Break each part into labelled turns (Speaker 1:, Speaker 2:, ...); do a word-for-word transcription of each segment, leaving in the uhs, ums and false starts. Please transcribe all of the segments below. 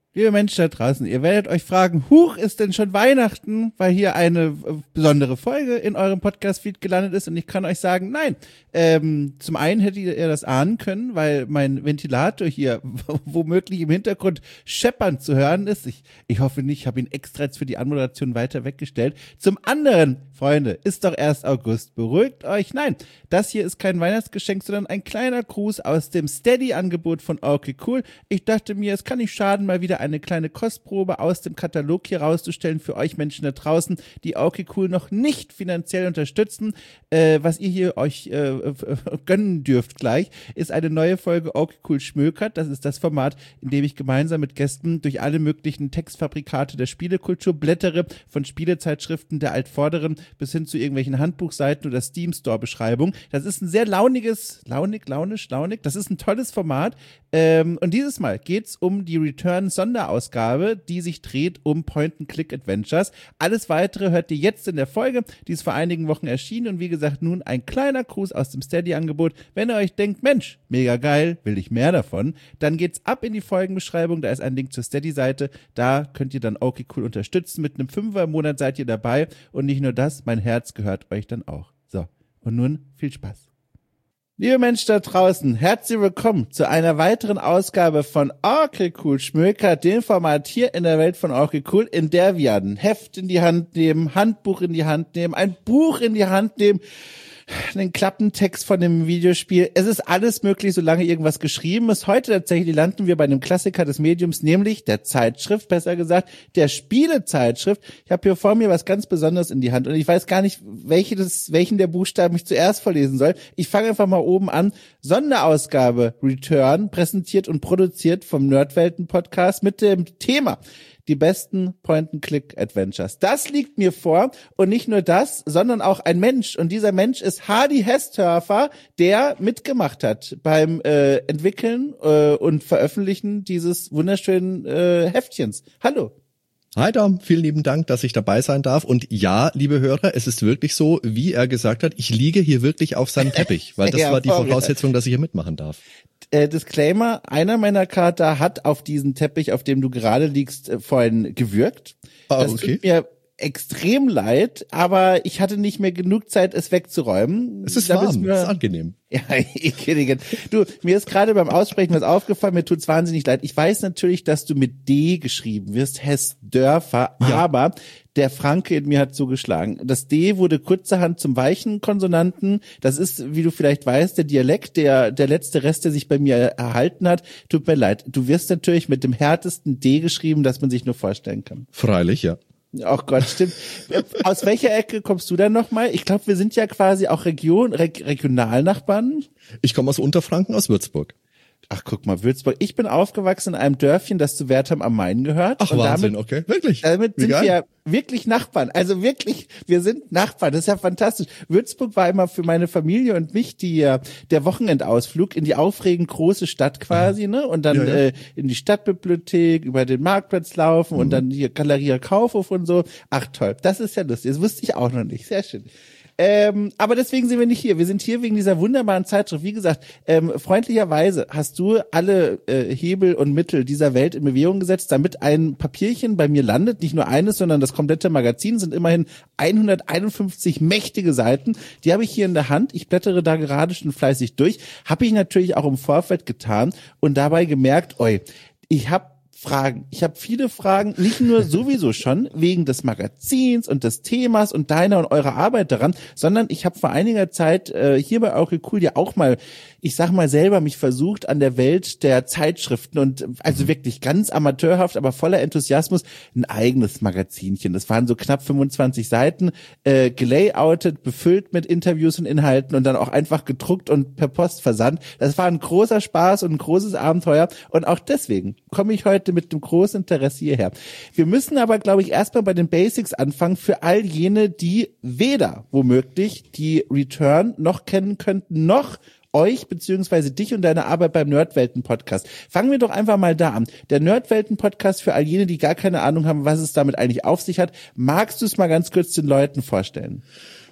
Speaker 1: Liebe Menschen da draußen, ihr werdet euch fragen, huch, ist denn schon Weihnachten, weil hier eine äh, besondere Folge in eurem Podcast-Feed gelandet ist und ich kann euch sagen, nein. Ähm, zum einen hättet ihr das ahnen können, weil mein Ventilator hier womöglich im Hintergrund scheppernd zu hören ist. Ich, ich hoffe nicht, ich habe ihn extra jetzt für die Anmoderation weiter weggestellt. Zum anderen, Freunde, ist doch erst August. Beruhigt euch. Nein, das hier ist kein Weihnachtsgeschenk, sondern ein kleiner Gruß aus dem Steady-Angebot von Okay Cool. Ich dachte mir, es kann nicht schaden, mal wieder eine kleine Kostprobe aus dem Katalog hier rauszustellen für euch Menschen da draußen, die Okay Cool noch nicht finanziell unterstützen. Äh, was ihr hier euch äh, gönnen dürft gleich, ist eine neue Folge Okay Cool Schmökert. Das ist das Format, in dem ich gemeinsam mit Gästen durch alle möglichen Textfabrikate der Spielekultur blättere, von Spielezeitschriften der Altvorderen bis hin zu irgendwelchen Handbuchseiten oder Steam-Store-Beschreibungen. Das ist ein sehr launiges, launig, launisch, launig, das ist ein tolles Format. Ähm, und dieses Mal geht's um die Return-Sonderausgabe, die sich dreht um Point-and-Click-Adventures. Alles Weitere hört ihr jetzt in der Folge, die ist vor einigen Wochen erschienen und wie gesagt, nun ein kleiner Gruß aus dem Steady-Angebot. Wenn ihr euch denkt, Mensch, mega geil, will ich mehr davon, dann geht's ab in die Folgenbeschreibung, da ist ein Link zur Steady-Seite, da könnt ihr dann Okay Cool unterstützen, mit einem Fünfer im Monat seid ihr dabei und nicht nur das, mein Herz gehört euch dann auch. So, und nun viel Spaß. Liebe Menschen da draußen, herzlich willkommen zu einer weiteren Ausgabe von Okay Cool Schmökert, dem Format hier in der Welt von Okay Cool, in der wir ein Heft in die Hand nehmen, Handbuch in die Hand nehmen, ein Buch in die Hand nehmen, einen Klappentext von dem Videospiel. Es ist alles möglich, solange irgendwas geschrieben ist. Heute tatsächlich landen wir bei einem Klassiker des Mediums, nämlich der Zeitschrift, besser gesagt, der Spielezeitschrift. Ich habe hier vor mir was ganz Besonderes in die Hand und ich weiß gar nicht, welche des, welchen der Buchstaben ich zuerst vorlesen soll. Ich fange einfach mal oben an. Sonderausgabe Return, präsentiert und produziert vom Nerdwelten-Podcast mit dem Thema die besten Point-and-Click-Adventures. Das liegt mir vor und nicht nur das, sondern auch ein Mensch. Und dieser Mensch ist Hardy Hesthörfer, der mitgemacht hat beim äh, Entwickeln äh, und Veröffentlichen dieses wunderschönen äh, Heftchens. Hallo.
Speaker 2: Hi Dom, vielen lieben Dank, dass ich dabei sein darf. Und ja, liebe Hörer, es ist wirklich so, wie er gesagt hat, ich liege hier wirklich auf seinem Teppich, weil das ja, war die Voraussetzung, dass ich hier mitmachen darf.
Speaker 1: Äh, Disclaimer, einer meiner Kater hat auf diesen Teppich, auf dem du gerade liegst, äh, vorhin gewürgt.
Speaker 2: Ah,
Speaker 1: das
Speaker 2: okay.
Speaker 1: tut mir extrem leid, aber ich hatte nicht mehr genug Zeit, es wegzuräumen.
Speaker 2: Es ist warm, es ist angenehm.
Speaker 1: Ja, ich kenne Du, mir ist gerade beim Aussprechen was aufgefallen, mir tut's wahnsinnig leid. Ich weiß natürlich, dass du mit D geschrieben wirst, Hesdörfer, ja. Aber der Franke in mir hat zugeschlagen. Das D wurde kurzerhand zum weichen Konsonanten. Das ist, wie du vielleicht weißt, der Dialekt, der der letzte Rest, der sich bei mir erhalten hat. Tut mir leid. Du wirst natürlich mit dem härtesten D geschrieben, das man sich nur vorstellen kann.
Speaker 2: Freilich, ja.
Speaker 1: Ach Gott, stimmt. Aus welcher Ecke kommst du dann nochmal? Ich glaube, wir sind ja quasi auch Region, Reg- Regionalnachbarn.
Speaker 2: Ich komme aus Unterfranken, aus Würzburg.
Speaker 1: Ach, guck mal, Würzburg. Ich bin aufgewachsen in einem Dörfchen, das zu Wertheim am Main gehört.
Speaker 2: Ach,
Speaker 1: und
Speaker 2: Wahnsinn,
Speaker 1: damit,
Speaker 2: okay. Wirklich?
Speaker 1: Damit
Speaker 2: Wie
Speaker 1: sind
Speaker 2: geil.
Speaker 1: wir wirklich Nachbarn. Also wirklich, wir sind Nachbarn. Das ist ja fantastisch. Würzburg war immer für meine Familie und mich die, der Wochenendausflug in die aufregend große Stadt quasi, ne? Und dann ja, ja. Äh, in die Stadtbibliothek, über den Marktplatz laufen mhm. und dann hier Galeria Kaufhof und so. Ach toll, das ist ja lustig. Das wusste ich auch noch nicht. Sehr schön. Ähm, aber deswegen sind wir nicht hier. Wir sind hier wegen dieser wunderbaren Zeitschrift. Wie gesagt, ähm, freundlicherweise hast du alle äh, Hebel und Mittel dieser Welt in Bewegung gesetzt, damit ein Papierchen bei mir landet. Nicht nur eines, sondern das komplette Magazin sind immerhin hunderteinundfünfzig mächtige Seiten. Die habe ich hier in der Hand. Ich blättere da gerade schon fleißig durch. Habe ich natürlich auch im Vorfeld getan und dabei gemerkt, oi, ich habe Fragen. Ich habe viele Fragen, nicht nur sowieso schon wegen des Magazins und des Themas und deiner und eurer Arbeit daran, sondern ich habe vor einiger Zeit äh, hier bei Okay Cool ja auch mal, ich sag mal selber, mich versucht an der Welt der Zeitschriften und also wirklich ganz amateurhaft, aber voller Enthusiasmus ein eigenes Magazinchen. Das waren so knapp fünfundzwanzig Seiten, äh, gelayoutet, befüllt mit Interviews und Inhalten und dann auch einfach gedruckt und per Post versandt. Das war ein großer Spaß und ein großes Abenteuer und auch deswegen komme ich heute mit einem großen Interesse hierher. Wir müssen aber, glaube ich, erstmal bei den Basics anfangen für all jene, die weder womöglich die Return noch kennen könnten, noch euch beziehungsweise dich und deine Arbeit beim Nerdwelten-Podcast. Fangen wir doch einfach mal da an. Der Nerdwelten-Podcast, für all jene, die gar keine Ahnung haben, was es damit eigentlich auf sich hat, magst du es mal ganz kurz den Leuten vorstellen?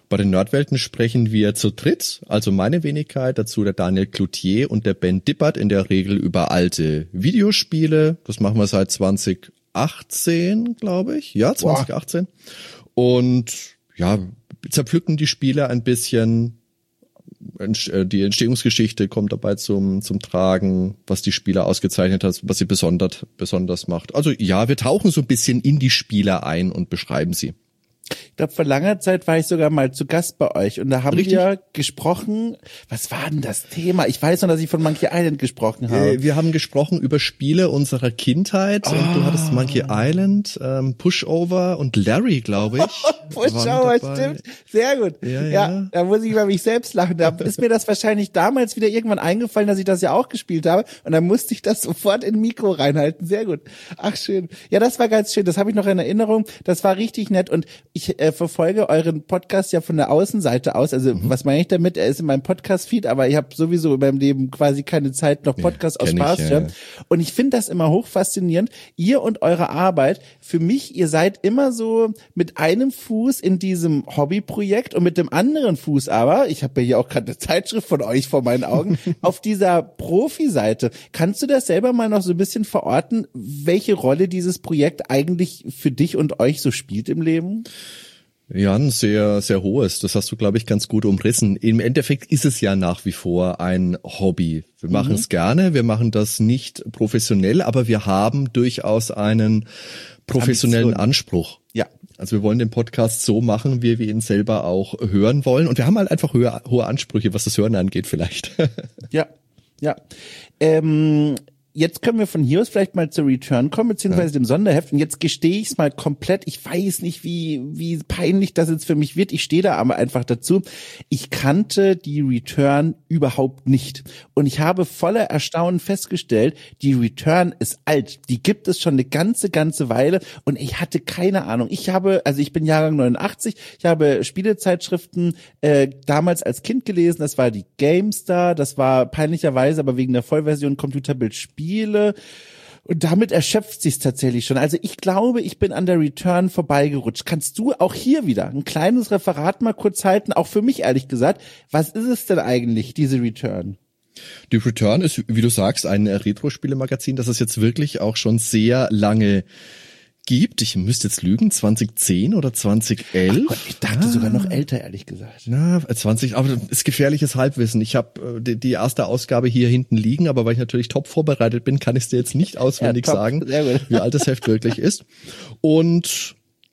Speaker 2: Bei den Nerdwelten sprechen wir zu dritt, also meine Wenigkeit, dazu der Daniel Cloutier und der Ben Dippert in der Regel über alte Videospiele. Das machen wir seit zwanzig achtzehn, glaube ich. Ja, zwanzig achtzehn. Wow. Und ja, zerpflücken die Spiele ein bisschen. Die Entstehungsgeschichte kommt dabei zum zum Tragen, was die Spieler ausgezeichnet hat, was sie besonders besonders macht. Also ja, wir tauchen so ein bisschen in die Spieler ein und beschreiben sie.
Speaker 1: Ich glaube, vor langer Zeit war ich sogar mal zu Gast bei euch und da haben Richtig? wir gesprochen, was war denn das Thema? Ich weiß noch, dass ich von Monkey Island gesprochen habe.
Speaker 2: Äh, wir haben gesprochen über Spiele unserer Kindheit oh. und du hattest Monkey Island, ähm, Pushover und Larry, glaube ich.
Speaker 1: Pushover, stimmt. Sehr gut. Ja, ja. ja, da muss ich über mich selbst lachen. Da ist mir das wahrscheinlich damals wieder irgendwann eingefallen, dass ich das ja auch gespielt habe und dann musste ich das sofort in Mikro reinhalten. Sehr gut. Ach, schön. Ja, das war ganz schön. Das habe ich noch in Erinnerung. Das war richtig nett und ich äh, verfolge euren Podcast ja von der Außenseite aus. Also mhm. was meine ich damit? Er ist in meinem Podcast-Feed, aber ich habe sowieso in meinem Leben quasi keine Zeit, noch Podcast ja, aus Spaß zu hören. Ja, ja. Und ich finde das immer hochfaszinierend. Ihr und eure Arbeit, für mich, ihr seid immer so mit einem Fuß in diesem Hobbyprojekt und mit dem anderen Fuß aber, ich habe ja hier auch gerade eine Zeitschrift von euch vor meinen Augen, auf dieser Profi-Seite. Kannst du das selber mal noch so ein bisschen verorten, welche Rolle dieses Projekt eigentlich für dich und euch so spielt im Leben?
Speaker 2: Ja, ein sehr, sehr hohes. Das hast du, glaube ich, ganz gut umrissen. Im Endeffekt ist es ja nach wie vor ein Hobby. Wir machen es mhm. gerne, wir machen das nicht professionell, aber wir haben durchaus einen professionellen Ambition. Anspruch.
Speaker 1: Ja.
Speaker 2: Also wir wollen den Podcast so machen, wie wir ihn selber auch hören wollen. Und wir haben halt einfach höher, hohe Ansprüche, was das Hören angeht vielleicht.
Speaker 1: Ja, ja. Ähm Jetzt können wir von hier aus vielleicht mal zur Return kommen, beziehungsweise ja. dem Sonderheft. Und jetzt gestehe ich es mal komplett. Ich weiß nicht, wie wie peinlich das jetzt für mich wird. Ich stehe da aber einfach dazu. Ich kannte die Return überhaupt nicht. Und ich habe voller Erstaunen festgestellt, die Return ist alt. Die gibt es schon eine ganze, ganze Weile. Und ich hatte keine Ahnung. Ich habe, also ich bin Jahrgang neunundachtzig. Ich habe Spielezeitschriften äh, damals als Kind gelesen. Das war die GameStar. Das war peinlicherweise, aber wegen der Vollversion Computerbild Spiel. Und damit erschöpft sich's tatsächlich schon. Also ich glaube, ich bin an der Return vorbeigerutscht. Kannst du auch hier wieder ein kleines Referat mal kurz halten? Auch für mich ehrlich gesagt. Was ist es denn eigentlich, diese Return?
Speaker 2: Die Return ist, wie du sagst, ein Retro-Spiele-Magazin, das es jetzt wirklich auch schon sehr lange gibt. Ich müsste jetzt lügen, zwanzig zehn oder zwanzig elf.
Speaker 1: Ach Gott, ich dachte ah. sogar noch älter, ehrlich gesagt.
Speaker 2: Na, zwanzig, aber das ist gefährliches Halbwissen. Ich habe die, die erste Ausgabe hier hinten liegen, aber weil ich natürlich top vorbereitet bin, kann ich es dir jetzt nicht auswendig ja, sagen, wie alt das Heft wirklich ist. Und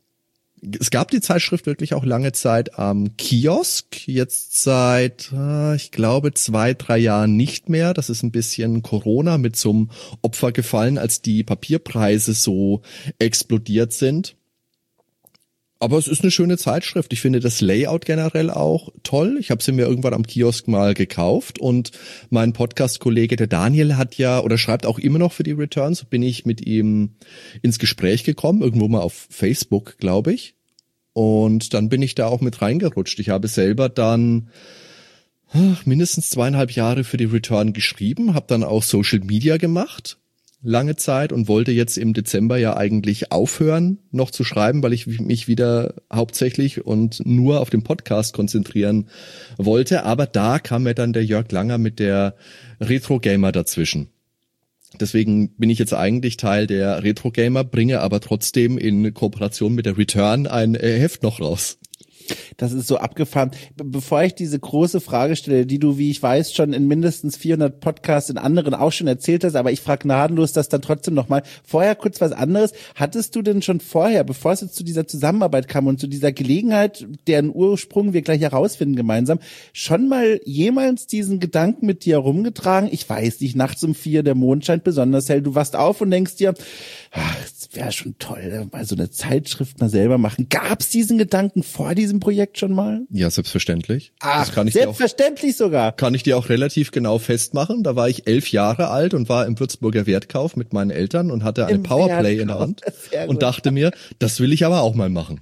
Speaker 2: es gab die Zeitschrift wirklich auch lange Zeit am Kiosk, jetzt seit, ich glaube, zwei, drei Jahren nicht mehr. Das ist ein bisschen Corona mit zum Opfer gefallen, als die Papierpreise so explodiert sind. Aber es ist eine schöne Zeitschrift. Ich finde das Layout generell auch toll. Ich habe sie mir irgendwann am Kiosk mal gekauft und mein Podcast-Kollege, der Daniel, hat ja oder schreibt auch immer noch für die Returns. So bin ich mit ihm ins Gespräch gekommen, irgendwo mal auf Facebook, glaube ich. Und dann bin ich da auch mit reingerutscht. Ich habe selber dann ach, mindestens zweieinhalb Jahre für die Return geschrieben, habe dann auch Social Media gemacht. Lange Zeit und wollte jetzt im Dezember ja eigentlich aufhören, noch zu schreiben, weil ich mich wieder hauptsächlich und nur auf den Podcast konzentrieren wollte. Aber da kam mir dann der Jörg Langer mit der Retro Gamer dazwischen. Deswegen bin ich jetzt eigentlich Teil der Retro Gamer, bringe aber trotzdem in Kooperation mit der Return ein Heft noch raus.
Speaker 1: Das ist so abgefahren. Be- bevor ich diese große Frage stelle, die du, wie ich weiß, schon in mindestens vierhundert Podcasts in anderen auch schon erzählt hast, aber ich frage gnadenlos das dann trotzdem nochmal. Vorher kurz was anderes. Hattest du denn schon vorher, bevor es jetzt zu dieser Zusammenarbeit kam und zu dieser Gelegenheit, deren Ursprung wir gleich herausfinden gemeinsam, schon mal jemals diesen Gedanken mit dir herumgetragen? Ich weiß nicht, nachts um vier, der Mond scheint besonders hell, du wachst auf und denkst dir, ach, es wäre schon toll, mal so eine Zeitschrift mal selber machen. Gab's diesen Gedanken vor diesem Projekt schon mal?
Speaker 2: Ja, selbstverständlich.
Speaker 1: Ach, das kann ich selbstverständlich
Speaker 2: dir auch,
Speaker 1: sogar.
Speaker 2: Kann ich dir auch relativ genau festmachen. Da war ich elf Jahre alt und war im Würzburger Wertkauf mit meinen Eltern und hatte eine Im Powerplay Wertkauf. in der Hand und dachte mir, das will ich aber auch mal machen.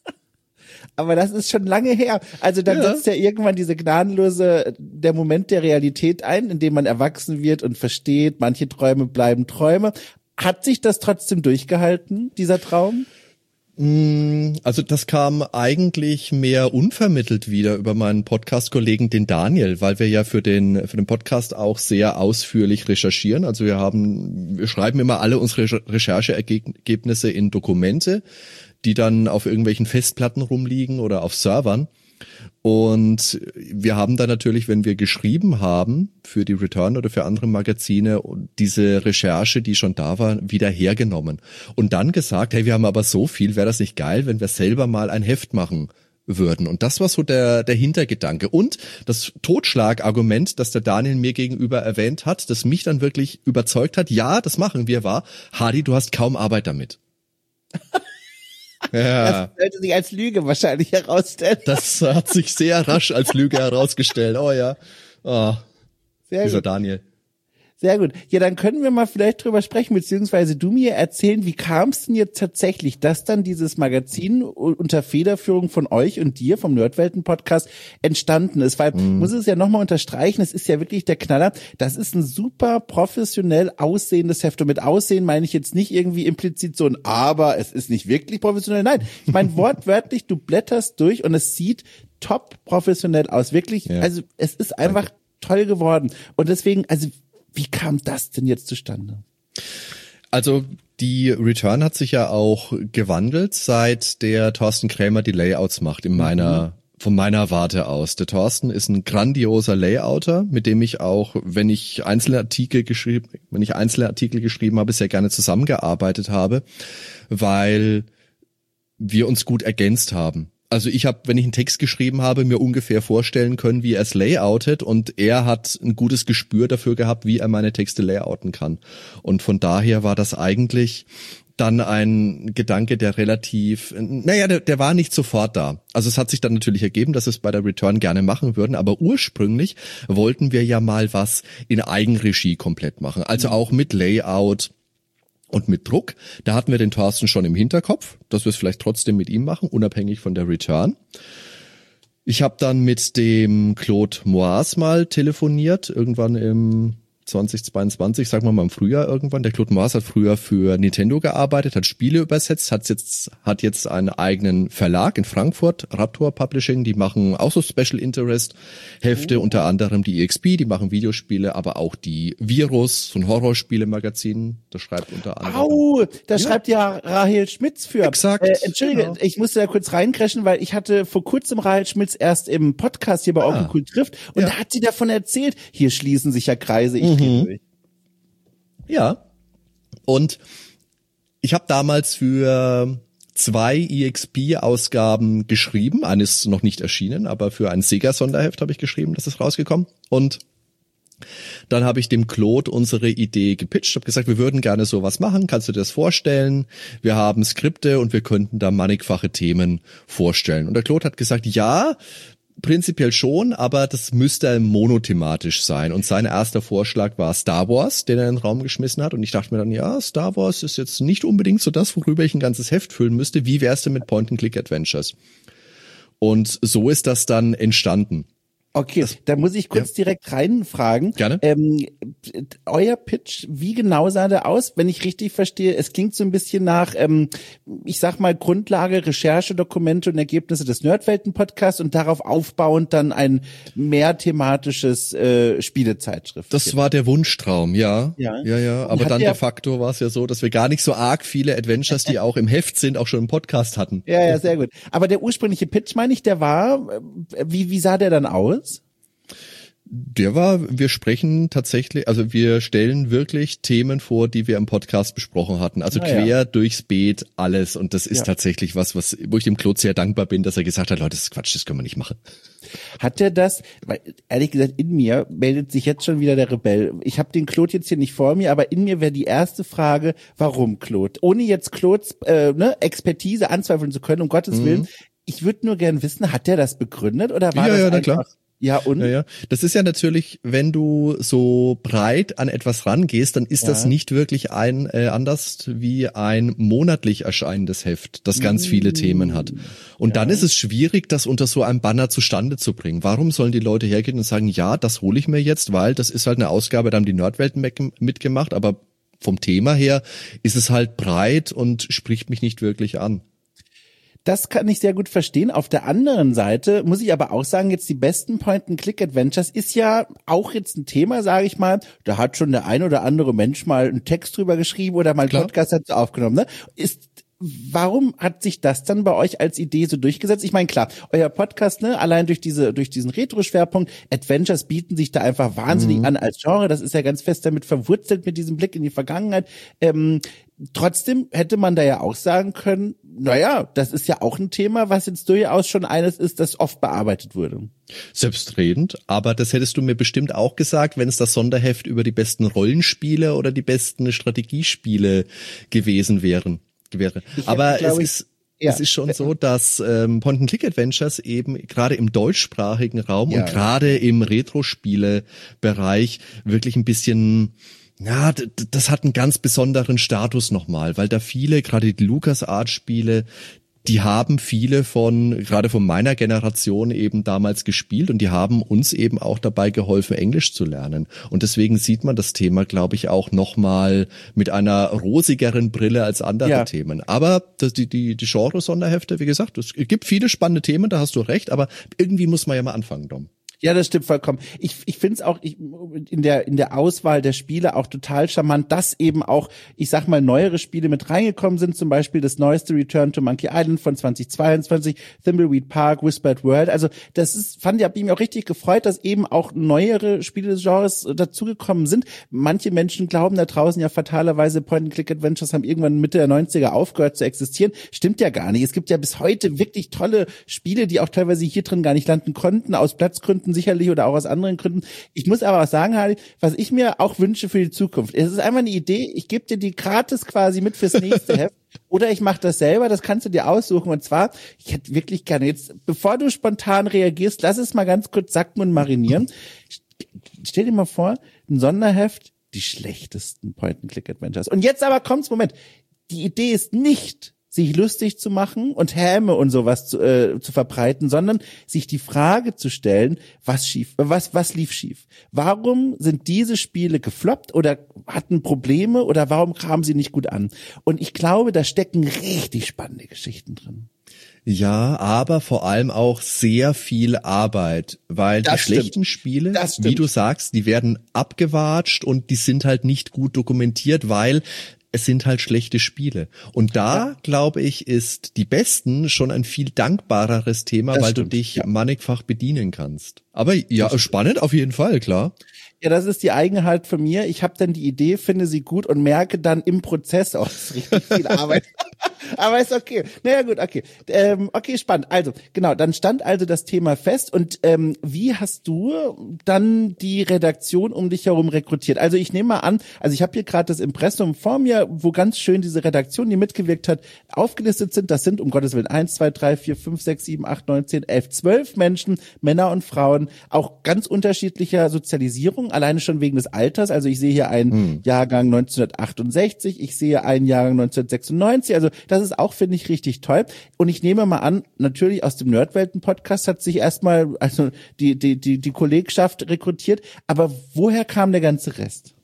Speaker 1: Aber das ist schon lange her. Also dann ja. setzt ja irgendwann diese gnadenlose, der Moment der Realität ein, in dem man erwachsen wird und versteht, manche Träume bleiben Träume. Hat sich das trotzdem durchgehalten, dieser Traum?
Speaker 2: Also das kam eigentlich mehr unvermittelt wieder über meinen Podcast-Kollegen, den Daniel, weil wir ja für den für den Podcast auch sehr ausführlich recherchieren. Also wir haben, wir schreiben immer alle unsere Rechercheergebnisse in Dokumente, die dann auf irgendwelchen Festplatten rumliegen oder auf Servern. Und wir haben dann natürlich, wenn wir geschrieben haben für die Return oder für andere Magazine, diese Recherche, die schon da war, wieder hergenommen. Und dann gesagt, hey, wir haben aber so viel, wäre das nicht geil, wenn wir selber mal ein Heft machen würden. Und das war so der, der Hintergedanke. Und das Totschlagargument, das der Daniel mir gegenüber erwähnt hat, das mich dann wirklich überzeugt hat, ja, das machen wir, war, Hardy, du hast kaum Arbeit damit.
Speaker 1: Ja. Das sollte sich als Lüge wahrscheinlich herausstellen.
Speaker 2: Das hat sich sehr rasch als Lüge herausgestellt. Oh ja. Oh,
Speaker 1: sehr
Speaker 2: dieser
Speaker 1: gut.
Speaker 2: Daniel.
Speaker 1: Sehr gut. Ja, dann können wir mal vielleicht drüber sprechen, beziehungsweise du mir erzählen, wie kam es denn jetzt tatsächlich, dass dann dieses Magazin unter Federführung von euch und dir vom Nerdwelten-Podcast entstanden ist? Weil, mm. muss es ja nochmal unterstreichen, es ist ja wirklich der Knaller. Das ist ein super professionell aussehendes Heft. Und mit Aussehen meine ich jetzt nicht irgendwie implizit so ein Aber, es ist nicht wirklich professionell. Nein, ich meine wortwörtlich, du blätterst durch und es sieht top professionell aus. Wirklich, ja. Also es ist einfach Danke. Toll geworden. Und deswegen, also wie kam das denn jetzt zustande?
Speaker 2: Also die Return hat sich ja auch gewandelt, seit der Thorsten Krämer die Layouts macht, in meiner, mhm. von meiner Warte aus. Der Thorsten ist ein grandioser Layouter, mit dem ich auch, wenn ich einzelne Artikel geschrieben, wenn ich einzelne Artikel geschrieben habe, sehr gerne zusammengearbeitet habe, weil wir uns gut ergänzt haben. Also ich habe, wenn ich einen Text geschrieben habe, mir ungefähr vorstellen können, wie er es layoutet, und er hat ein gutes Gespür dafür gehabt, wie er meine Texte layouten kann. Und von daher war das eigentlich dann ein Gedanke, der relativ, naja, der, der war nicht sofort da. Also es hat sich dann natürlich ergeben, dass wir es bei der Return gerne machen würden, aber ursprünglich wollten wir ja mal was in Eigenregie komplett machen. Also auch mit Layout und mit Druck. Da hatten wir den Thorsten schon im Hinterkopf, dass wir es vielleicht trotzdem mit ihm machen, unabhängig von der Return. Ich habe dann mit dem Claude Moaz mal telefoniert, irgendwann im zweitausendzweiundzwanzig, sagen wir mal im Frühjahr irgendwann. Der Claude Moaz hat früher für Nintendo gearbeitet, hat Spiele übersetzt, hat jetzt hat jetzt einen eigenen Verlag in Frankfurt, Raptor Publishing, die machen auch so Special Interest Hefte, oh. unter anderem die E X P, die machen Videospiele, aber auch die Virus, so ein Horrorspiele-Magazin, das schreibt unter anderem.
Speaker 1: Au, da ja. schreibt ja Rahel Schmitz für.
Speaker 2: Exakt.
Speaker 1: Äh, Entschuldige, genau. Ich musste da kurz reincrashen, weil ich hatte vor kurzem Rahel Schmitz erst im Podcast hier bei ah. Onkel Cool trifft und ja. da hat sie davon erzählt, hier schließen sich ja Kreise, ich
Speaker 2: Mhm. Ja, und ich habe damals für zwei E X P-Ausgaben geschrieben, eines noch nicht erschienen, aber für ein Sega-Sonderheft habe ich geschrieben, das ist rausgekommen, und dann habe ich dem Claude unsere Idee gepitcht, habe gesagt, wir würden gerne sowas machen, kannst du dir das vorstellen? Wir haben Skripte und wir könnten da mannigfache Themen vorstellen. Und der Claude hat gesagt, ja, prinzipiell schon, aber das müsste monothematisch sein. Und sein erster Vorschlag war Star Wars, den er in den Raum geschmissen hat. Und ich dachte mir dann, ja, Star Wars ist jetzt nicht unbedingt so das, worüber ich ein ganzes Heft füllen müsste. Wie wär's denn mit Point-and-Click-Adventures? Und so ist das dann entstanden.
Speaker 1: Okay, das, da muss ich kurz ja. direkt reinfragen.
Speaker 2: Gerne.
Speaker 1: Ähm, euer Pitch, wie genau sah der aus? Wenn ich richtig verstehe, es klingt so ein bisschen nach, ähm, ich sag mal, Grundlage, Recherche, Dokumente und Ergebnisse des Nerdwelten-Podcasts und darauf aufbauend dann ein mehr thematisches äh, Spielezeitschrift.
Speaker 2: Das war der Wunschtraum, ja. Ja, ja. ja. Aber dann de facto war es ja so, dass wir gar nicht so arg viele Adventures, die auch im Heft sind, auch schon im Podcast hatten.
Speaker 1: Ja, ja, sehr gut. Aber der ursprüngliche Pitch, meine ich, der war, wie, wie sah der dann aus?
Speaker 2: Der war, wir sprechen tatsächlich, also wir stellen wirklich Themen vor, die wir im Podcast besprochen hatten. Also ah, quer ja. durchs Beet alles. Und das ist ja. tatsächlich was, was, wo ich dem Claude sehr dankbar bin, dass er gesagt hat, Leute, das ist Quatsch, das können wir nicht machen.
Speaker 1: Hat er das, weil ehrlich gesagt, in mir meldet sich jetzt schon wieder der Rebell. Ich habe den Claude jetzt hier nicht vor mir, aber in mir wäre die erste Frage, warum Claude? Ohne jetzt Claudes äh, ne, Expertise anzweifeln zu können, um Gottes mhm. Willen. Ich würde nur gern wissen, hat der das begründet oder war
Speaker 2: ja,
Speaker 1: das
Speaker 2: ja,
Speaker 1: einfach...
Speaker 2: Klar.
Speaker 1: Ja, und?
Speaker 2: Ja, ja. Das ist ja natürlich, wenn du so breit an etwas rangehst, dann ist ja. das nicht wirklich ein äh, anders wie ein monatlich erscheinendes Heft, das ganz viele mmh. Themen hat. Und ja. dann ist es schwierig, das unter so einem Banner zustande zu bringen. Warum sollen die Leute hergehen und sagen, ja, das hole ich mir jetzt, weil das ist halt eine Ausgabe, da haben die Nerdwelten mitgemacht, aber vom Thema her ist es halt breit und spricht mich nicht wirklich an.
Speaker 1: Das kann ich sehr gut verstehen. Auf der anderen Seite muss ich aber auch sagen, jetzt die besten Point-and-Click-Adventures ist ja auch jetzt ein Thema, sage ich mal. Da hat schon der ein oder andere Mensch mal einen Text drüber geschrieben oder mal einen Podcast dazu aufgenommen. Ne? Ist Warum hat sich das dann bei euch als Idee so durchgesetzt? Ich meine, klar, euer Podcast, ne, allein durch diese, durch diesen Retro-Schwerpunkt, Adventures bieten sich da einfach wahnsinnig mhm. an als Genre. Das ist ja ganz fest damit verwurzelt mit diesem Blick in die Vergangenheit. Ähm, trotzdem hätte man da ja auch sagen können, naja, das ist ja auch ein Thema, was jetzt durchaus schon eines ist, das oft bearbeitet wurde.
Speaker 2: Selbstredend, aber das hättest du mir bestimmt auch gesagt, wenn es das Sonderheft über die besten Rollenspiele oder die besten Strategiespiele gewesen wären. wäre. Ich Aber hätte, es ist ja. es ist schon so, dass ähm, Point-and-Click-Adventures eben gerade im deutschsprachigen Raum ja. und gerade im Retro-Spiele-Bereich wirklich ein bisschen, ja, d- das hat einen ganz besonderen Status nochmal, weil da viele, gerade die LucasArts-Spiele, die haben viele von, gerade von meiner Generation eben damals gespielt und die haben uns eben auch dabei geholfen, Englisch zu lernen. Und deswegen sieht man das Thema, glaube ich, auch nochmal mit einer rosigeren Brille als andere ja. Themen. Aber das, die, die, die Genre-Sonderhefte, wie gesagt, es gibt viele spannende Themen, da hast du recht, aber irgendwie muss man ja mal anfangen, Dom.
Speaker 1: Ja, das stimmt vollkommen. Ich, ich finde es auch ich, in der in der Auswahl der Spiele auch total charmant, dass eben auch, ich sag mal, neuere Spiele mit reingekommen sind, zum Beispiel das neueste Return to Monkey Island von zweitausendzweiundzwanzig, Thimbleweed Park, Whispered World. Also das ist, fand ich, hab mich auch richtig gefreut, dass eben auch neuere Spiele des Genres dazugekommen sind. Manche Menschen glauben da draußen ja fatalerweise, Point-and-Click-Adventures haben irgendwann Mitte der neunziger aufgehört zu existieren. Stimmt ja gar nicht. Es gibt ja bis heute wirklich tolle Spiele, die auch teilweise hier drin gar nicht landen konnten, aus Platzgründen sicherlich oder auch aus anderen Gründen. Ich muss aber auch sagen, Hardy, was ich mir auch wünsche für die Zukunft, es ist einfach eine Idee, ich gebe dir die gratis quasi mit fürs nächste Heft oder ich mache das selber, das kannst du dir aussuchen und zwar, ich hätte wirklich gerne jetzt, bevor du spontan reagierst, lass es mal ganz kurz sacken und marinieren. Stell dir mal vor, ein Sonderheft, die schlechtesten Point-and-Click-Adventures. Und jetzt aber kommt's, Moment, die Idee ist nicht, sich lustig zu machen und Häme und sowas zu, äh, zu verbreiten, sondern sich die Frage zu stellen, was schief, was, was lief schief? Warum sind diese Spiele gefloppt oder hatten Probleme oder warum kamen sie nicht gut an? Und ich glaube, da stecken richtig spannende Geschichten drin.
Speaker 2: Ja, aber vor allem auch sehr viel Arbeit, weil das die stimmt. schlechten Spiele, wie du sagst, die werden abgewatscht und die sind halt nicht gut dokumentiert, weil es sind halt schlechte Spiele. Und da, ja. glaube ich, ist die besten schon ein viel dankbareres Thema, das weil stimmt. du dich ja. mannigfach bedienen kannst. Aber ja, das spannend auf jeden Fall, klar.
Speaker 1: Ja, das ist die Eigenheit von mir. Ich habe dann die Idee, finde sie gut und merke dann im Prozess, oh, das ist richtig viel Arbeit. Aber ist okay. Naja, gut, okay. Ähm, okay, spannend. Also, genau, dann stand also das Thema fest. Und ähm, wie hast du dann die Redaktion um dich herum rekrutiert? Also ich nehme mal an, also ich habe hier gerade das Impressum vor mir, wo ganz schön diese Redaktion, die mitgewirkt hat, aufgelistet sind. Das sind, um Gottes Willen, eins, zwei, drei, vier, fünf, sechs, sieben, acht, neun, zehn, elf, zwölf Menschen, Männer und Frauen, auch ganz unterschiedlicher Sozialisierung, alleine schon wegen des Alters. Also ich sehe hier einen hm. Jahrgang neunzehnhundertachtundsechzig, ich sehe einen Jahrgang neunzehnhundertsechsundneunzig, also das ist auch, finde ich, richtig toll. Und ich nehme mal an, natürlich aus dem Nerdwelten-Podcast hat sich erstmal also die die die die Kollegschaft rekrutiert. Aber woher kam der ganze Rest?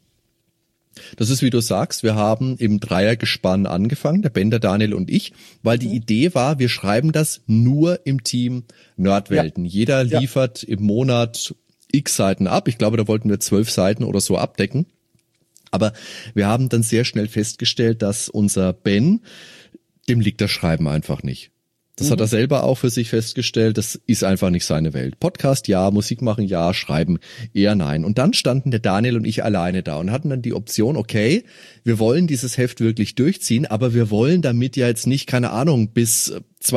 Speaker 2: Das ist, wie du sagst, wir haben im Dreiergespann angefangen, der Ben, der Daniel und ich, weil die mhm. Idee war, wir schreiben das nur im Team Nerdwelten. Ja. Jeder liefert ja. im Monat x Seiten ab. Ich glaube, da wollten wir zwölf Seiten oder so abdecken. Aber wir haben dann sehr schnell festgestellt, dass unser Ben, dem liegt das Schreiben einfach nicht. Das mhm. hat er selber auch für sich festgestellt, das ist einfach nicht seine Welt. Podcast ja, Musik machen ja, Schreiben eher nein. Und dann standen der Daniel und ich alleine da und hatten dann die Option, okay, wir wollen dieses Heft wirklich durchziehen, aber wir wollen damit ja jetzt nicht, keine Ahnung, bis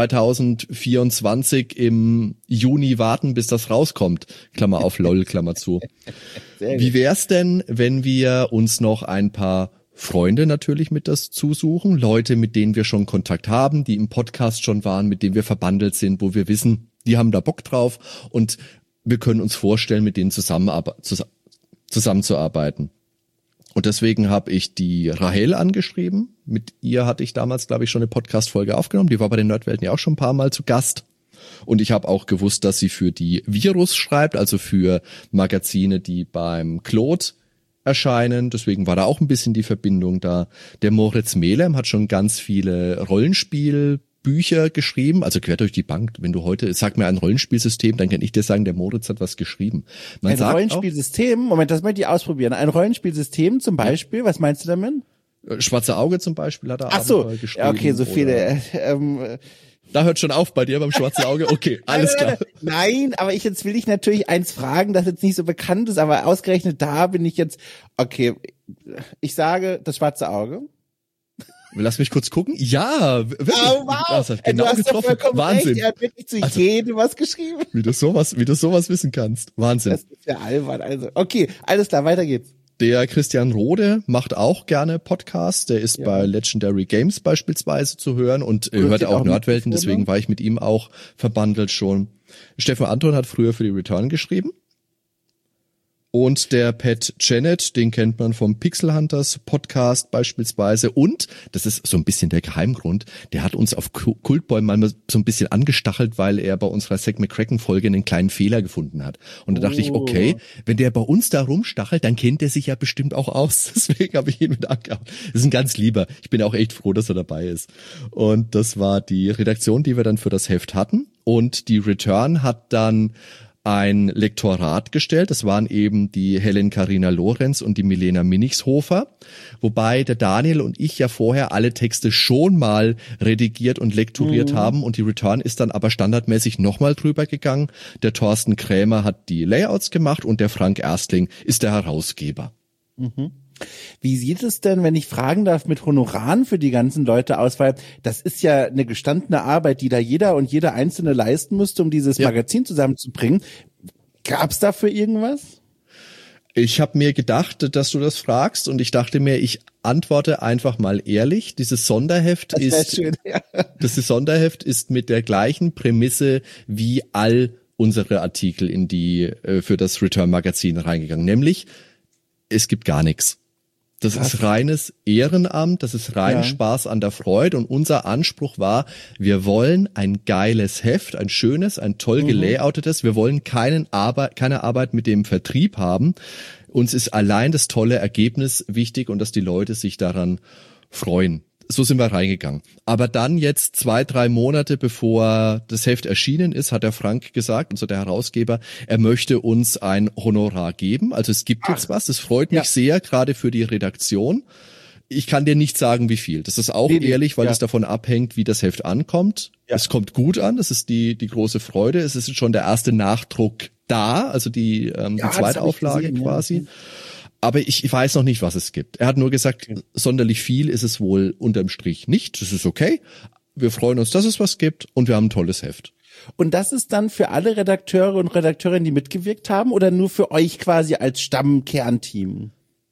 Speaker 2: zweitausendvierundzwanzig im Juni warten, bis das rauskommt. Klammer auf, lol, Klammer zu. Wie wär's denn, wenn wir uns noch ein paar Freunde natürlich mit das zusuchen, Leute, mit denen wir schon Kontakt haben, die im Podcast schon waren, mit denen wir verbandelt sind, wo wir wissen, die haben da Bock drauf und wir können uns vorstellen, mit denen zusammenarbe- zus- zusammenzuarbeiten. Und deswegen habe ich die Rahel angeschrieben. Mit ihr hatte ich damals, glaube ich, schon eine Podcast-Folge aufgenommen. Die war bei den Nerdwelten ja auch schon ein paar Mal zu Gast. Und ich habe auch gewusst, dass sie für die Virus schreibt, also für Magazine, die beim Claude erscheinen. Deswegen war da auch ein bisschen die Verbindung da. Der Moritz Melem hat schon ganz viele Rollenspiel Bücher geschrieben, also quer durch die Bank. Wenn du heute, sag mir ein Rollenspielsystem, dann kann ich dir sagen, der Moritz hat was geschrieben. Man
Speaker 1: ein
Speaker 2: sagt
Speaker 1: Rollenspielsystem, auch, Moment, das möchte ich ausprobieren. Ein Rollenspielsystem zum Beispiel, ja. Was meinst du damit?
Speaker 2: Schwarze Auge zum Beispiel hat er
Speaker 1: Ach so,
Speaker 2: Abenteuer geschrieben.
Speaker 1: Ja, okay, so viele. Ähm,
Speaker 2: Da hört schon auf bei dir beim Schwarzen Auge. Okay, alles klar.
Speaker 1: Nein, aber ich jetzt will ich natürlich eins fragen, das jetzt nicht so bekannt ist, aber ausgerechnet da bin ich jetzt, okay, ich sage das Schwarze Auge.
Speaker 2: Lass mich kurz gucken. Ja, wirklich.
Speaker 1: Oh, wow.
Speaker 2: Also, genau
Speaker 1: du hast
Speaker 2: getroffen. Wahnsinn.
Speaker 1: Recht. Er hat wirklich zu also, jedem was geschrieben.
Speaker 2: Wie du sowas, wie du sowas wissen kannst. Wahnsinn.
Speaker 1: Das ist ja albern. Also, okay, alles klar, weiter geht's.
Speaker 2: Der Christian Rode macht auch gerne Podcasts. Der ist ja. bei Legendary Games beispielsweise zu hören und äh, hört auch, auch Nerdwelten. Deswegen war ich mit ihm auch verbandelt schon. Stefan Anton hat früher für die Return geschrieben. Und der Pat Janet, den kennt man vom Pixel Hunters Podcast beispielsweise. Und, das ist so ein bisschen der Geheimgrund, der hat uns auf Kultbäumen mal so ein bisschen angestachelt, weil er bei unserer Zack McCracken-Folge einen kleinen Fehler gefunden hat. Und da dachte oh. ich, okay, wenn der bei uns da rumstachelt, dann kennt er sich ja bestimmt auch aus. Deswegen habe ich ihn mit angehauen. Das ist ein ganz lieber. Ich bin auch echt froh, dass er dabei ist. Und das war die Redaktion, die wir dann für das Heft hatten. Und die Return hat dann ein Lektorat gestellt. Das waren eben die Helen Carina Lorenz und die Milena Minichshofer, wobei der Daniel und ich ja vorher alle Texte schon mal redigiert und lektoriert mhm. haben und die Return ist dann aber standardmäßig nochmal drüber gegangen. Der Thorsten Krämer hat die Layouts gemacht und der Frank Erstling ist der Herausgeber.
Speaker 1: Mhm. Wie sieht es denn, wenn ich fragen darf, mit Honoraren für die ganzen Leute aus? Weil das ist ja eine gestandene Arbeit, die da jeder und jeder Einzelne leisten müsste, um dieses ja. Magazin zusammenzubringen. Gab's dafür irgendwas?
Speaker 2: Ich habe mir gedacht, dass du das fragst und ich dachte mir, ich antworte einfach mal ehrlich. Dieses Sonderheft
Speaker 1: das
Speaker 2: ist,
Speaker 1: schön, ja.
Speaker 2: das Sonderheft ist mit der gleichen Prämisse wie all unsere Artikel in die äh, für das Return Magazin reingegangen, nämlich es gibt gar nichts. Das Was? ist reines Ehrenamt, das ist rein ja. Spaß an der Freude und unser Anspruch war, wir wollen ein geiles Heft, ein schönes, ein toll gelayoutetes, wir wollen keinen Arbeit, keine Arbeit mit dem Vertrieb haben. Uns ist allein das tolle Ergebnis wichtig und dass die Leute sich daran freuen. So sind wir reingegangen. Aber dann jetzt zwei, drei Monate bevor das Heft erschienen ist, hat der Frank gesagt, also der Herausgeber, er möchte uns ein Honorar geben. Also es gibt jetzt Ach. was. Das freut mich ja. sehr, gerade für die Redaktion. Ich kann dir nicht sagen, wie viel. Das ist auch nee, ehrlich, weil ja. es davon abhängt, wie das Heft ankommt. Ja. Es kommt gut an. Das ist die die große Freude. Es ist schon der erste Nachdruck da, also die, ähm, ja, die zweite Auflage gesehen, quasi. Ja. Aber ich, ich weiß noch nicht, was es gibt. Er hat nur gesagt, sonderlich viel ist es wohl unterm Strich nicht. Das ist okay. Wir freuen uns, dass es was gibt und wir haben ein tolles Heft.
Speaker 1: Und das ist dann für alle Redakteure und Redakteurinnen, die mitgewirkt haben oder nur für euch quasi als Stammkernteam?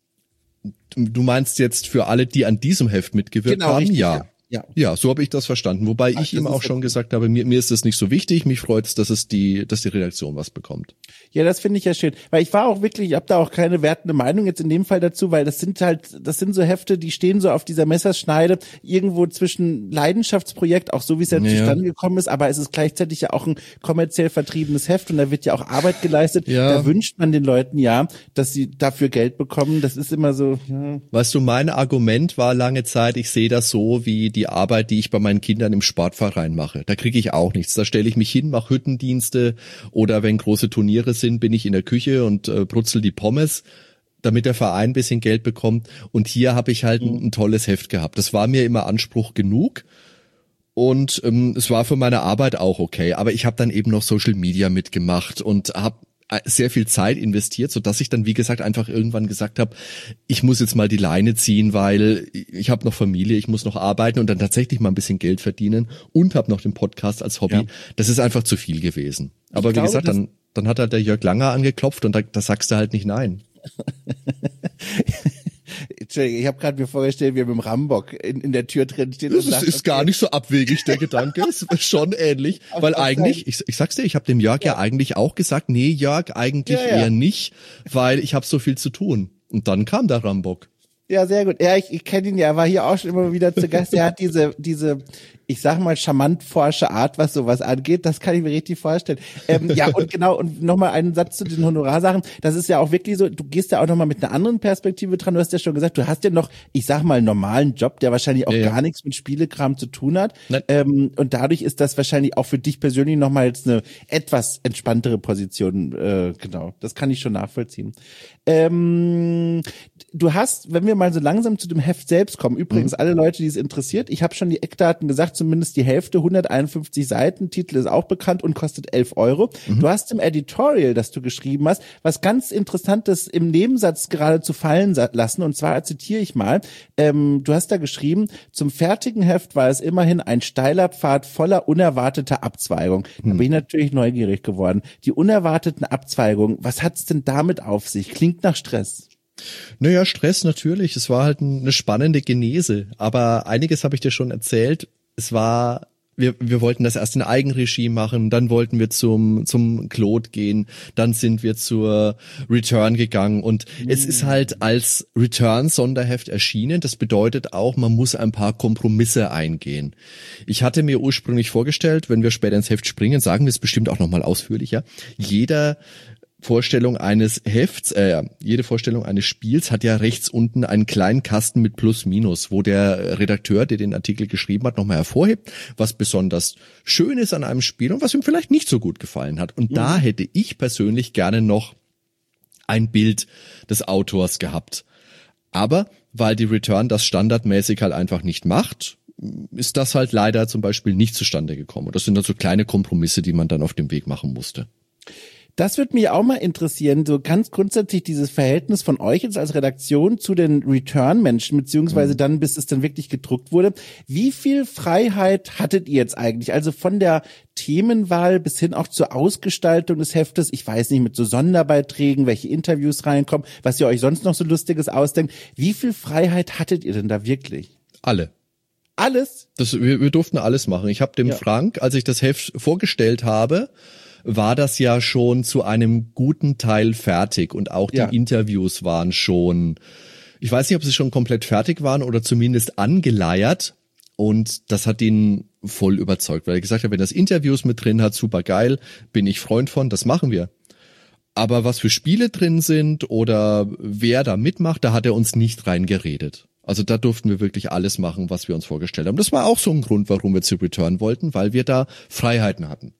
Speaker 2: Du meinst jetzt für alle, die an diesem Heft mitgewirkt
Speaker 1: genau,
Speaker 2: haben?
Speaker 1: Richtig,
Speaker 2: ja.
Speaker 1: ja. Ja,
Speaker 2: ja, so habe ich das verstanden. Wobei Ach, ich ihm auch schon gesagt habe, mir, mir ist das nicht so wichtig. Mich freut es, dass es die, dass die Redaktion was bekommt.
Speaker 1: Ja, das finde ich ja schön. Weil ich war auch wirklich, ich habe da auch keine wertende Meinung jetzt in dem Fall dazu, weil das sind halt, das sind so Hefte, die stehen so auf dieser Messerschneide irgendwo zwischen Leidenschaftsprojekt, auch so wie es ja zustande gekommen ist, aber es ist gleichzeitig ja auch ein kommerziell vertriebenes Heft und da wird ja auch Arbeit geleistet. Ja. Da wünscht man den Leuten ja, dass sie dafür Geld bekommen. Das ist immer so. Ja.
Speaker 2: Weißt du, mein Argument war lange Zeit, ich sehe das so wie die Arbeit, die ich bei meinen Kindern im Sportverein mache. Da kriege ich auch nichts. Da stelle ich mich hin, mache Hüttendienste oder wenn große Turniere sind, bin ich in der Küche und äh, brutzel die Pommes, damit der Verein ein bisschen Geld bekommt. Und hier habe ich halt ein, ein tolles Heft gehabt. Das war mir immer Anspruch genug. Und ähm, es war für meine Arbeit auch okay. Aber ich habe dann eben noch Social Media mitgemacht und habe sehr viel Zeit investiert, so dass ich dann, wie gesagt, einfach irgendwann gesagt habe, ich muss jetzt mal die Leine ziehen, weil ich habe noch Familie, ich muss noch arbeiten und dann tatsächlich mal ein bisschen Geld verdienen und habe noch den Podcast als Hobby. Ja. Das ist einfach zu viel gewesen. Aber ich wie glaube, gesagt, dann, dann hat halt der Jörg Langer angeklopft und da, da sagst du halt nicht nein.
Speaker 1: Entschuldigung, ich habe gerade mir vorgestellt, wie er mit dem Rambock in, in der Tür drin steht.
Speaker 2: Das
Speaker 1: und
Speaker 2: ist,
Speaker 1: sagt,
Speaker 2: ist
Speaker 1: okay.
Speaker 2: gar nicht so abwegig, der Gedanke. Ist schon ähnlich. Weil eigentlich, ich, ich sag's dir, ich habe dem Jörg ja. ja eigentlich auch gesagt, nee, Jörg, eigentlich ja, ja. eher nicht, weil ich habe so viel zu tun. Und dann kam der Rambock.
Speaker 1: Ja, sehr gut. Ja, ich, ich kenne ihn ja, er war hier auch schon immer wieder zu Gast. Er hat diese diese ich sag mal, charmant forsche Art, was sowas angeht. Das kann ich mir richtig vorstellen. Ähm, ja, und genau, und nochmal einen Satz zu den Honorarsachen. Das ist ja auch wirklich so, du gehst ja auch nochmal mit einer anderen Perspektive dran. Du hast ja schon gesagt, du hast ja noch, ich sag mal, einen normalen Job, der wahrscheinlich auch ja, gar ja. nichts mit Spielekram zu tun hat. Ähm, und dadurch ist das wahrscheinlich auch für dich persönlich nochmal jetzt eine etwas entspanntere Position. Äh, genau, das kann ich schon nachvollziehen. Ähm, du hast, wenn wir mal so langsam zu dem Heft selbst kommen, übrigens, mhm. alle Leute, die es interessiert, ich habe schon die Eckdaten gesagt, zumindest die Hälfte, hunderteinundfünfzig Seiten, Titel ist auch bekannt und kostet elf Euro. Mhm. Du hast im Editorial, das du geschrieben hast, was ganz Interessantes im Nebensatz geradezu fallen lassen, und zwar zitiere ich mal, ähm, du hast da geschrieben, zum fertigen Heft war es immerhin ein steiler Pfad voller unerwarteter Abzweigung. Mhm. Da bin ich natürlich neugierig geworden. Die unerwarteten Abzweigungen, was hat's denn damit auf sich? Klingt nach Stress.
Speaker 2: Naja, Stress natürlich. Es war halt eine spannende Genese. Aber einiges habe ich dir schon erzählt. Es war, wir, wir wollten das erst in Eigenregie machen, dann wollten wir zum, zum Claude gehen, dann sind wir zur Return gegangen und mhm. es ist halt als Return-Sonderheft erschienen. Das bedeutet auch, man muss ein paar Kompromisse eingehen. Ich hatte mir ursprünglich vorgestellt, wenn wir später ins Heft springen, sagen wir es bestimmt auch nochmal ausführlicher, jeder Vorstellung eines Hefts, äh, jede Vorstellung eines Spiels hat ja rechts unten einen kleinen Kasten mit Plus Minus, wo der Redakteur, der den Artikel geschrieben hat, nochmal hervorhebt, was besonders schön ist an einem Spiel und was ihm vielleicht nicht so gut gefallen hat. Und mhm. da hätte ich persönlich gerne noch ein Bild des Autors gehabt. Aber weil die Return das standardmäßig halt einfach nicht macht, ist das halt leider zum Beispiel nicht zustande gekommen. Und das sind dann so kleine Kompromisse, die man dann auf dem Weg machen musste.
Speaker 1: Das würde mich auch mal interessieren, so ganz grundsätzlich dieses Verhältnis von euch jetzt als Redaktion zu den Return-Menschen, beziehungsweise dann, bis es dann wirklich gedruckt wurde. Wie viel Freiheit hattet ihr jetzt eigentlich? Also von der Themenwahl bis hin auch zur Ausgestaltung des Heftes, ich weiß nicht, mit so Sonderbeiträgen, welche Interviews reinkommen, was ihr euch sonst noch so Lustiges ausdenkt. Wie viel Freiheit hattet ihr denn da wirklich?
Speaker 2: Alle.
Speaker 1: Alles?
Speaker 2: Das, wir, wir durften alles machen. Ich habe dem ja. Frank, als ich das Heft vorgestellt habe, war das ja schon zu einem guten Teil fertig und auch die ja. Interviews waren schon, ich weiß nicht, ob sie schon komplett fertig waren oder zumindest angeleiert, und das hat ihn voll überzeugt, weil er gesagt hat, wenn das Interviews mit drin hat, super geil, bin ich Freund von, das machen wir. Aber was für Spiele drin sind oder wer da mitmacht, da hat er uns nicht reingeredet. Also da durften wir wirklich alles machen, was wir uns vorgestellt haben. Das war auch so ein Grund, warum wir zu Return wollten, weil wir da Freiheiten hatten.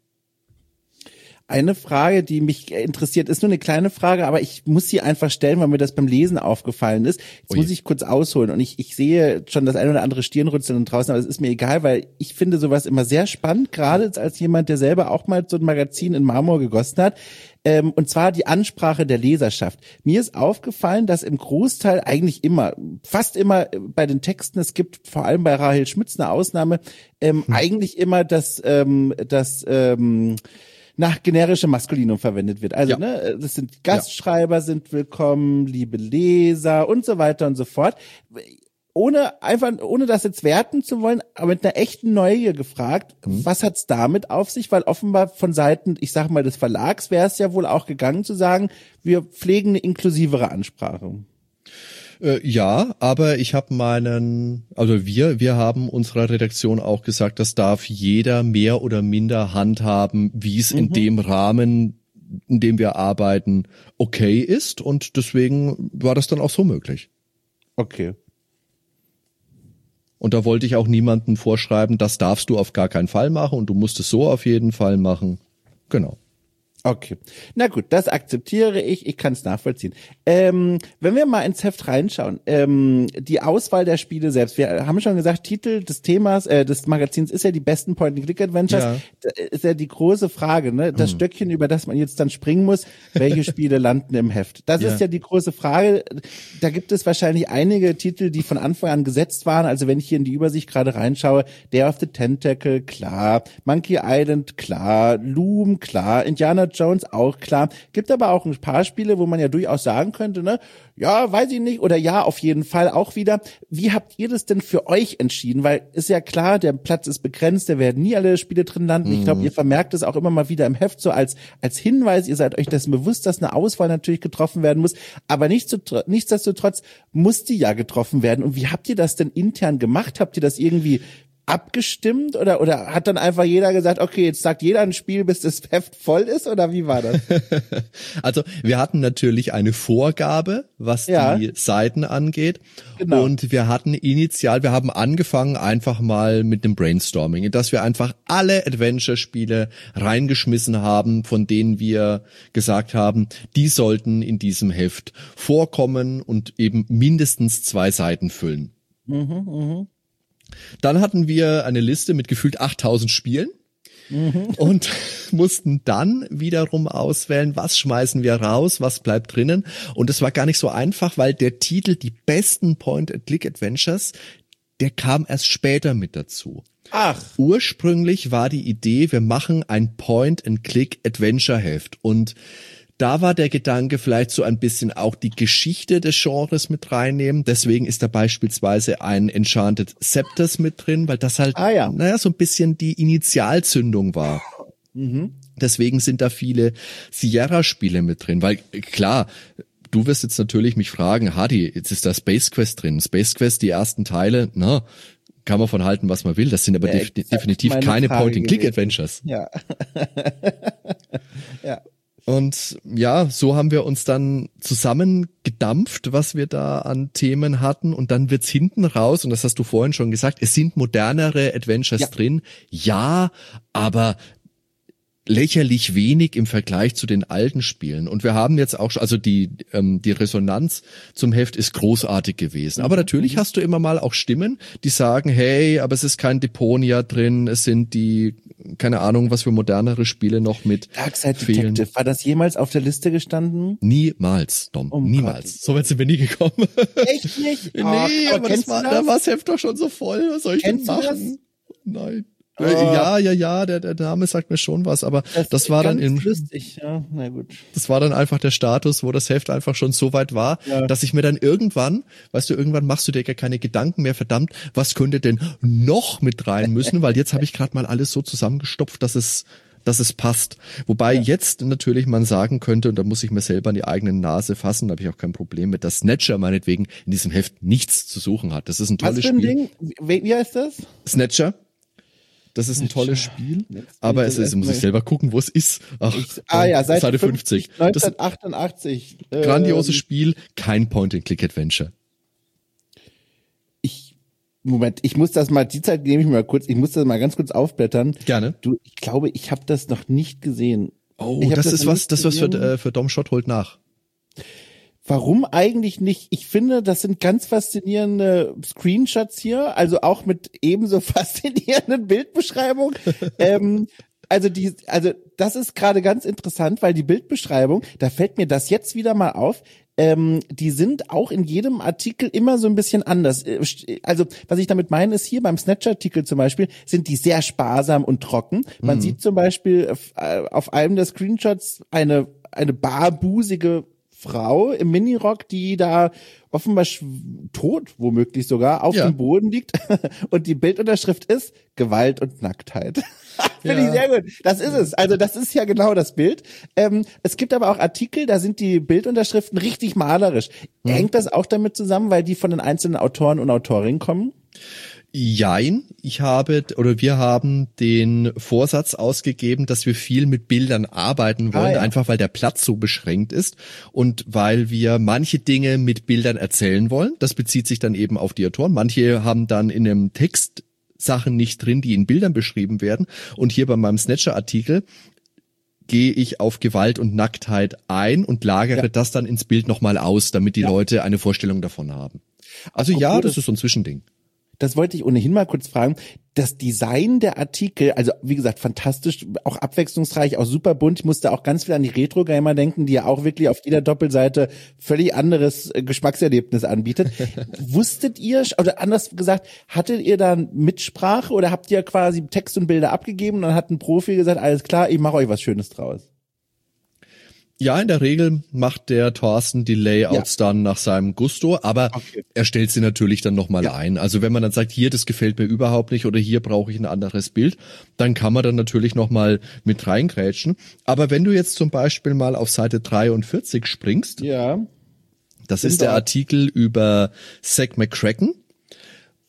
Speaker 1: Eine Frage, die mich interessiert, ist nur eine kleine Frage, aber ich muss sie einfach stellen, weil mir das beim Lesen aufgefallen ist. Jetzt Oje. muss ich kurz ausholen und ich, ich sehe schon das ein oder andere Stirnrunzeln draußen, aber es ist mir egal, weil ich finde sowas immer sehr spannend, gerade als jemand, der selber auch mal so ein Magazin in Marmor gegossen hat. Ähm, und zwar die Ansprache der Leserschaft. Mir ist aufgefallen, dass im Großteil eigentlich immer, fast immer bei den Texten, es gibt vor allem bei Rahel Schmitz eine Ausnahme, ähm, hm. eigentlich immer das, ähm, das, ähm, nach generischem Maskulinum verwendet wird. Also, ja. ne, das sind Gastschreiber ja. sind willkommen, liebe Leser und so weiter und so fort. Ohne einfach, ohne das jetzt werten zu wollen, aber mit einer echten Neugier gefragt, mhm. was hat's damit auf sich? Weil offenbar von Seiten, ich sag mal, des Verlags wäre es ja wohl auch gegangen zu sagen, wir pflegen eine inklusivere Ansprache.
Speaker 2: Äh, ja, aber ich habe meinen, also wir, wir haben unserer Redaktion auch gesagt, das darf jeder mehr oder minder handhaben, wie es mhm. in dem Rahmen, in dem wir arbeiten, okay ist, und deswegen war das dann auch so möglich.
Speaker 1: Okay.
Speaker 2: Und da wollte ich auch niemandem vorschreiben, das darfst du auf gar keinen Fall machen und du musst es so auf jeden Fall machen. Genau.
Speaker 1: Okay, na gut, das akzeptiere ich, ich kann es nachvollziehen. Ähm, wenn wir mal ins Heft reinschauen, ähm, die Auswahl der Spiele selbst, wir haben schon gesagt, Titel des Themas, äh, des Magazins ist ja die besten Point-and-Click-Adventures, ja. Das ist ja die große Frage, ne? Das mhm. Stöckchen, über das man jetzt dann springen muss, welche Spiele landen im Heft? Das ja. ist ja die große Frage, da gibt es wahrscheinlich einige Titel, die von Anfang an gesetzt waren, also wenn ich hier in die Übersicht gerade reinschaue, Day of the Tentacle, klar, Monkey Island, klar, Loom, klar, Indiana Jones, auch klar. Gibt aber auch ein paar Spiele, wo man ja durchaus sagen könnte, ne, ja, weiß ich nicht, oder ja, auf jeden Fall auch wieder. Wie habt ihr das denn für euch entschieden? Weil ist ja klar, der Platz ist begrenzt, da werden nie alle Spiele drin landen. Mhm. Ich glaube, ihr vermerkt es auch immer mal wieder im Heft so als als Hinweis. Ihr seid euch dessen bewusst, dass eine Auswahl natürlich getroffen werden muss, aber nichtsdestotrotz muss die ja getroffen werden. Und wie habt ihr das denn intern gemacht? Habt ihr das irgendwie abgestimmt oder oder hat dann einfach jeder gesagt, okay, jetzt sagt jeder ein Spiel, bis das Heft voll ist, oder wie war das?
Speaker 2: Also wir hatten natürlich eine Vorgabe, was ja. die Seiten angeht. Genau. Und wir hatten initial, wir haben angefangen einfach mal mit dem Brainstorming, dass wir einfach alle Adventure-Spiele reingeschmissen haben, von denen wir gesagt haben, die sollten in diesem Heft vorkommen und eben mindestens zwei Seiten füllen. Mhm, mh. Dann hatten wir eine Liste mit gefühlt achttausend Spielen mhm. und mussten dann wiederum auswählen, was schmeißen wir raus, was bleibt drinnen. Und es war gar nicht so einfach, weil der Titel, die besten Point-and-Click-Adventures, der kam erst später mit dazu. Ach. Ursprünglich war die Idee, wir machen ein Point-and-Click-Adventure-Heft, und da war der Gedanke, vielleicht so ein bisschen auch die Geschichte des Genres mit reinnehmen. Deswegen ist da beispielsweise ein Enchanted Scepters mit drin, weil das halt, ah, ja. naja, so ein bisschen die Initialzündung war. Mhm. Deswegen sind da viele Sierra-Spiele mit drin, weil klar, du wirst jetzt natürlich mich fragen, Hardy, jetzt ist da Space Quest drin. Space Quest, die ersten Teile, na, kann man von halten, was man will. Das sind aber ja, def- definitiv keine Point-and-Click-Adventures.
Speaker 1: Ja. ja.
Speaker 2: Und ja, so haben wir uns dann zusammengedampft, was wir da an Themen hatten. Und dann wird's hinten raus, und das hast du vorhin schon gesagt, es sind modernere Adventures ja. drin. Ja, aber lächerlich wenig im Vergleich zu den alten Spielen. Und wir haben jetzt auch schon, also die ähm, die Resonanz zum Heft ist großartig gewesen. Aber natürlich hast du immer mal auch Stimmen, die sagen, hey, aber es ist kein Deponia drin, es sind die, keine Ahnung, was für modernere Spiele noch mit
Speaker 1: Darkside fehlen. Detective, war das jemals auf der Liste gestanden?
Speaker 2: Niemals, Dom, oh niemals. Gott. So weit sind wir nie gekommen.
Speaker 1: Echt nicht?
Speaker 2: nee, aber, aber das war, das? da war das Heft doch schon so voll, was soll ich kennst denn machen? Nein. Oh. Ja, ja, ja, der, der Name sagt mir schon was, aber das, das war dann im,
Speaker 1: lustig, ja, na gut.
Speaker 2: Das war dann einfach der Status, wo das Heft einfach schon so weit war, ja. dass ich mir dann irgendwann, weißt du, irgendwann machst du dir gar keine Gedanken mehr, verdammt, was könnte denn noch mit rein müssen, weil jetzt habe ich gerade mal alles so zusammengestopft, dass es, dass es passt. Wobei ja. jetzt natürlich man sagen könnte, und da muss ich mir selber an die eigene Nase fassen, da habe ich auch kein Problem mit, dass Snatcher meinetwegen in diesem Heft nichts zu suchen hat. Das ist ein tolles was für ein Spiel. Ding?
Speaker 1: Wie, wie heißt das?
Speaker 2: Snatcher. Das ist ein tolles Spiel, aber es ist, muss ich selber gucken, wo es ist. Ach,
Speaker 1: ich, ah ja, Seite,
Speaker 2: Seite fünfzig.
Speaker 1: neunzehnhundertachtundachtzig.
Speaker 2: Das grandioses ähm, Spiel, kein Point-and-Click-Adventure.
Speaker 1: Ich, Moment, ich muss das mal, die Zeit nehme ich mir mal kurz, ich muss das mal ganz kurz aufblättern.
Speaker 2: Gerne.
Speaker 1: Du, ich glaube, ich habe das noch nicht gesehen.
Speaker 2: Oh, das, das ist was, das was für, äh, für Dom Schott holt nach.
Speaker 1: Warum eigentlich nicht? Ich finde, das sind ganz faszinierende Screenshots hier, also auch mit ebenso faszinierenden Bildbeschreibungen. ähm, also die, also das ist gerade ganz interessant, weil die Bildbeschreibung, da fällt mir das jetzt wieder mal auf. Ähm, die sind auch in jedem Artikel immer so ein bisschen anders. Also was ich damit meine, ist hier beim Snatch-Artikel zum Beispiel, sind die sehr sparsam und trocken. Man mhm. sieht zum Beispiel auf, auf einem der Screenshots eine eine barbusige Frau im Minirock, die da offenbar tot, womöglich sogar, auf ja. dem Boden liegt. Und die Bildunterschrift ist Gewalt und Nacktheit. Finde ja. ich sehr gut. Das ist es. Also das ist ja genau das Bild. Ähm, es gibt aber auch Artikel, da sind die Bildunterschriften richtig malerisch. Hm. Hängt das auch damit zusammen, weil die von den einzelnen Autoren und Autorinnen kommen?
Speaker 2: Jein, ich habe oder wir haben den Vorsatz ausgegeben, dass wir viel mit Bildern arbeiten wollen, ah, ja. einfach weil der Platz so beschränkt ist und weil wir manche Dinge mit Bildern erzählen wollen. Das bezieht sich dann eben auf die Autoren. Manche haben dann in einem Text Sachen nicht drin, die in Bildern beschrieben werden. Und hier bei meinem Snatcher-Artikel gehe ich auf Gewalt und Nacktheit ein und lagere ja. das dann ins Bild nochmal aus, damit die ja. Leute eine Vorstellung davon haben. Also ja, das ist so ein Zwischending.
Speaker 1: Das wollte ich ohnehin mal kurz fragen. Das Design der Artikel, also wie gesagt, fantastisch, auch abwechslungsreich, auch super bunt. Ich musste auch ganz viel an die Retro-Gamer denken, die ja auch wirklich auf jeder Doppelseite völlig anderes Geschmackserlebnis anbietet. Wusstet ihr, oder anders gesagt, hattet ihr da Mitsprache oder habt ihr quasi Text und Bilder abgegeben und dann hat ein Profi gesagt, alles klar, ich mache euch was Schönes draus?
Speaker 2: Ja, in der Regel macht der Thorsten die Layouts ja. dann nach seinem Gusto, aber okay. er stellt sie natürlich dann nochmal ja. ein. Also wenn man dann sagt, hier, das gefällt mir überhaupt nicht oder hier brauche ich ein anderes Bild, dann kann man dann natürlich nochmal mit reingrätschen. Aber wenn du jetzt zum Beispiel mal auf Seite dreiundvierzig springst,
Speaker 1: ja.
Speaker 2: das ist der Artikel über Zack McCracken.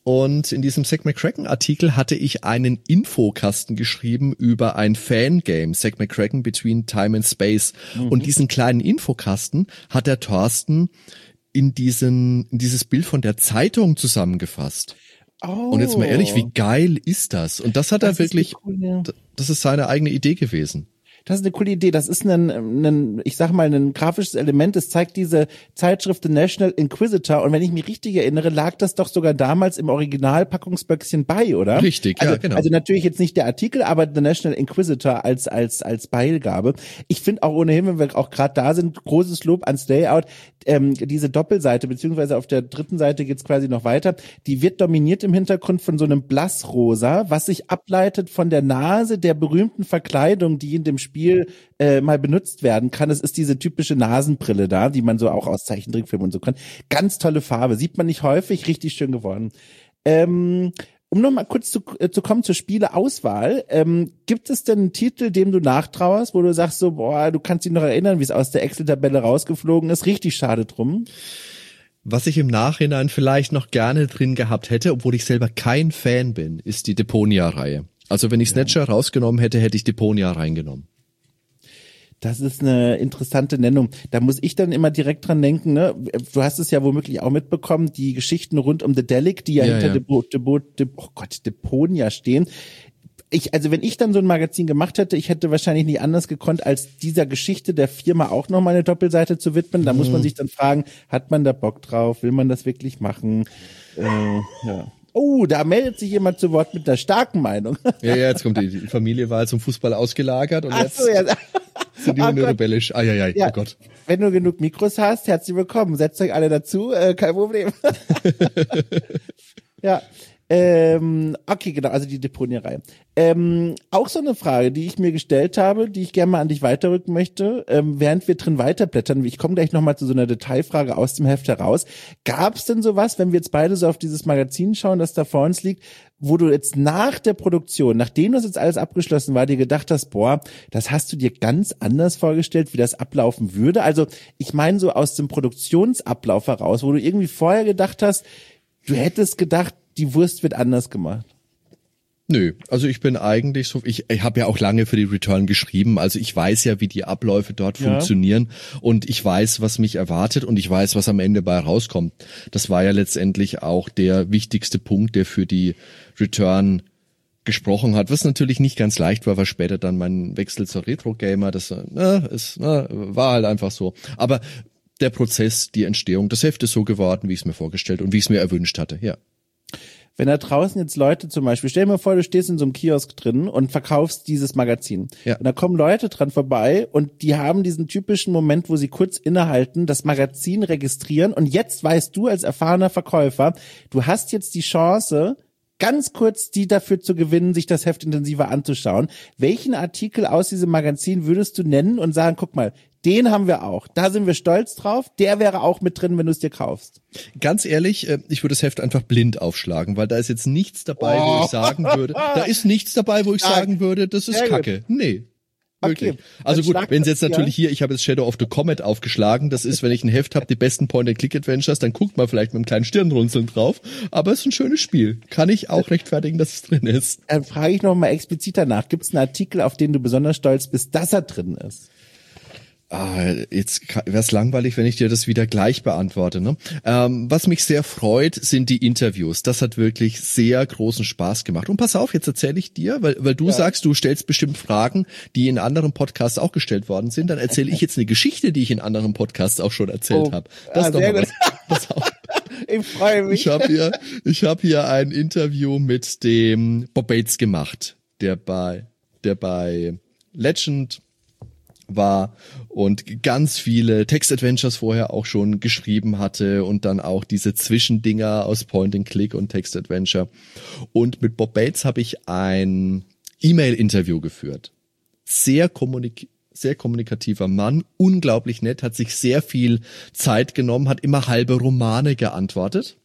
Speaker 2: Und in diesem Zack McCracken-Artikel hatte ich einen Infokasten geschrieben über ein Fangame, Zack McCracken Between Time and Space. Mhm. Und diesen kleinen Infokasten hat der Thorsten in diesen, in dieses Bild von der Zeitung zusammengefasst. Oh. Und jetzt mal ehrlich, wie geil ist das? Und das hat das er wirklich, cool, das ist seine eigene Idee gewesen.
Speaker 1: Das ist eine coole Idee. Das ist ein, ein, ich sag mal, ein grafisches Element. Es zeigt diese Zeitschrift The National Inquisitor. Und wenn ich mich richtig erinnere, lag das doch sogar damals im Original-Packungsböckchen bei, oder?
Speaker 2: Richtig,
Speaker 1: also,
Speaker 2: ja, genau.
Speaker 1: Also natürlich jetzt nicht der Artikel, aber The National Inquisitor als als als Beigabe. Ich finde auch ohnehin, wenn wir auch gerade da sind, großes Lob ans Layout. Ähm, diese Doppelseite, beziehungsweise auf der dritten Seite geht's quasi noch weiter. Die wird dominiert im Hintergrund von so einem Blassrosa, was sich ableitet von der Nase der berühmten Verkleidung, die in dem Spiel äh, mal benutzt werden kann. Es ist diese typische Nasenbrille da, die man so auch aus Zeichentrickfilmen und so kann. Ganz tolle Farbe, sieht man nicht häufig, richtig schön geworden. Ähm, um noch mal kurz zu, äh, zu kommen zur Spieleauswahl, ähm, gibt es denn einen Titel, dem du nachtrauerst, wo du sagst so, boah, du kannst dich noch erinnern, wie es aus der Excel-Tabelle rausgeflogen ist, richtig schade drum?
Speaker 2: Was ich im Nachhinein vielleicht noch gerne drin gehabt hätte, obwohl ich selber kein Fan bin, ist die Deponia-Reihe. Also wenn ich Snatcher ja. rausgenommen hätte, hätte ich Deponia reingenommen.
Speaker 1: Das ist eine interessante Nennung. Da muss ich dann immer direkt dran denken, ne? Du hast es ja womöglich auch mitbekommen, die Geschichten rund um The Delic, die ja, ja hinter ja. Depo, Depo, Depo, oh Gott, Deponia stehen. Ich, also wenn ich dann so ein Magazin gemacht hätte, ich hätte wahrscheinlich nicht anders gekonnt, als dieser Geschichte der Firma auch noch mal eine Doppelseite zu widmen. Da mhm. muss man sich dann fragen, hat man da Bock drauf? Will man das wirklich machen? Äh, ja. Oh, da meldet sich jemand zu Wort mit einer starken Meinung.
Speaker 2: Ja, ja, jetzt kommt die, die Familie war zum Fußball ausgelagert und Ach jetzt so, ja. sind die Hunde oh rebellisch. Ai, ai, ai, ja, oh Gott.
Speaker 1: Wenn du genug Mikros hast, herzlich willkommen. Setzt euch alle dazu, äh, kein Problem. Ja, ähm, okay, genau, also die Deponierei. Ähm, auch so eine Frage, die ich mir gestellt habe, die ich gerne mal an dich weiterrücken möchte, ähm, während wir drin weiterblättern. Ich komme gleich nochmal zu so einer Detailfrage aus dem Heft heraus. Gab es denn sowas, wenn wir jetzt beide so auf dieses Magazin schauen, das da vor uns liegt, wo du jetzt nach der Produktion, nachdem das jetzt alles abgeschlossen war, dir gedacht hast, boah, das hast du dir ganz anders vorgestellt, wie das ablaufen würde? Also ich meine so aus dem Produktionsablauf heraus, wo du irgendwie vorher gedacht hast, du hättest gedacht, die Wurst wird anders gemacht.
Speaker 2: Nö, also ich bin eigentlich so, ich, ich habe ja auch lange für die Return geschrieben, also ich weiß ja, wie die Abläufe dort ja. funktionieren und ich weiß, was mich erwartet und ich weiß, was am Ende bei rauskommt. Das war ja letztendlich auch der wichtigste Punkt, der für die Return gesprochen hat, was natürlich nicht ganz leicht war, weil später dann mein Wechsel zur Retro-Gamer, das ne, ist, ne, war halt einfach so. Aber der Prozess, die Entstehung, das Heft ist so geworden, wie ich es mir vorgestellt und wie ich es mir erwünscht hatte, ja.
Speaker 1: Wenn da draußen jetzt Leute zum Beispiel, stell dir mal vor, du stehst in so einem Kiosk drin und verkaufst dieses Magazin. Ja. Und da kommen Leute dran vorbei und die haben diesen typischen Moment, wo sie kurz innehalten, das Magazin registrieren und jetzt weißt du als erfahrener Verkäufer, du hast jetzt die Chance, ganz kurz die dafür zu gewinnen, sich das Heft intensiver anzuschauen. Welchen Artikel aus diesem Magazin würdest du nennen und sagen, guck mal, den haben wir auch. Da sind wir stolz drauf. Der wäre auch mit drin, wenn du es dir kaufst.
Speaker 2: Ganz ehrlich, ich würde das Heft einfach blind aufschlagen, weil da ist jetzt nichts dabei, oh. wo ich sagen würde, da ist nichts dabei, wo ich Stark. sagen würde, das ist Sehr Kacke. Gut. Nee. Wirklich. Okay. Also gut, wenn es jetzt natürlich hier, ich habe jetzt Shadow of the Comet aufgeschlagen, das ist, wenn ich ein Heft habe, die besten Point-and-Click-Adventures, dann guckt man vielleicht mit einem kleinen Stirnrunzeln drauf, aber es ist ein schönes Spiel. Kann ich auch rechtfertigen, dass es drin ist.
Speaker 1: Dann frage ich noch mal expliziter nach. Gibt es einen Artikel, auf den du besonders stolz bist, dass er drin ist?
Speaker 2: Ah, jetzt wäre es langweilig, wenn ich dir das wieder gleich beantworte. Ne? Ähm, was mich sehr freut, sind die Interviews. Das hat wirklich sehr großen Spaß gemacht. Und pass auf, jetzt erzähle ich dir, weil, weil du ja. sagst, du stellst bestimmt Fragen, die in anderen Podcasts auch gestellt worden sind. Dann erzähle ich jetzt eine Geschichte, die ich in anderen Podcasts auch schon erzählt oh. habe. Das ah, ist doch mal was. Pass auf.
Speaker 1: Ich freue mich.
Speaker 2: Ich habe hier, ich habe hier ein Interview mit dem Bob Bates gemacht, der bei, der bei Legend war und ganz viele Text-Adventures vorher auch schon geschrieben hatte und dann auch diese Zwischendinger aus Point-and-Click und Text-Adventure. Und mit Bob Bates habe ich ein E-Mail-Interview geführt. Sehr kommunik- sehr kommunikativer Mann, unglaublich nett, hat sich sehr viel Zeit genommen, hat immer halbe Romane geantwortet.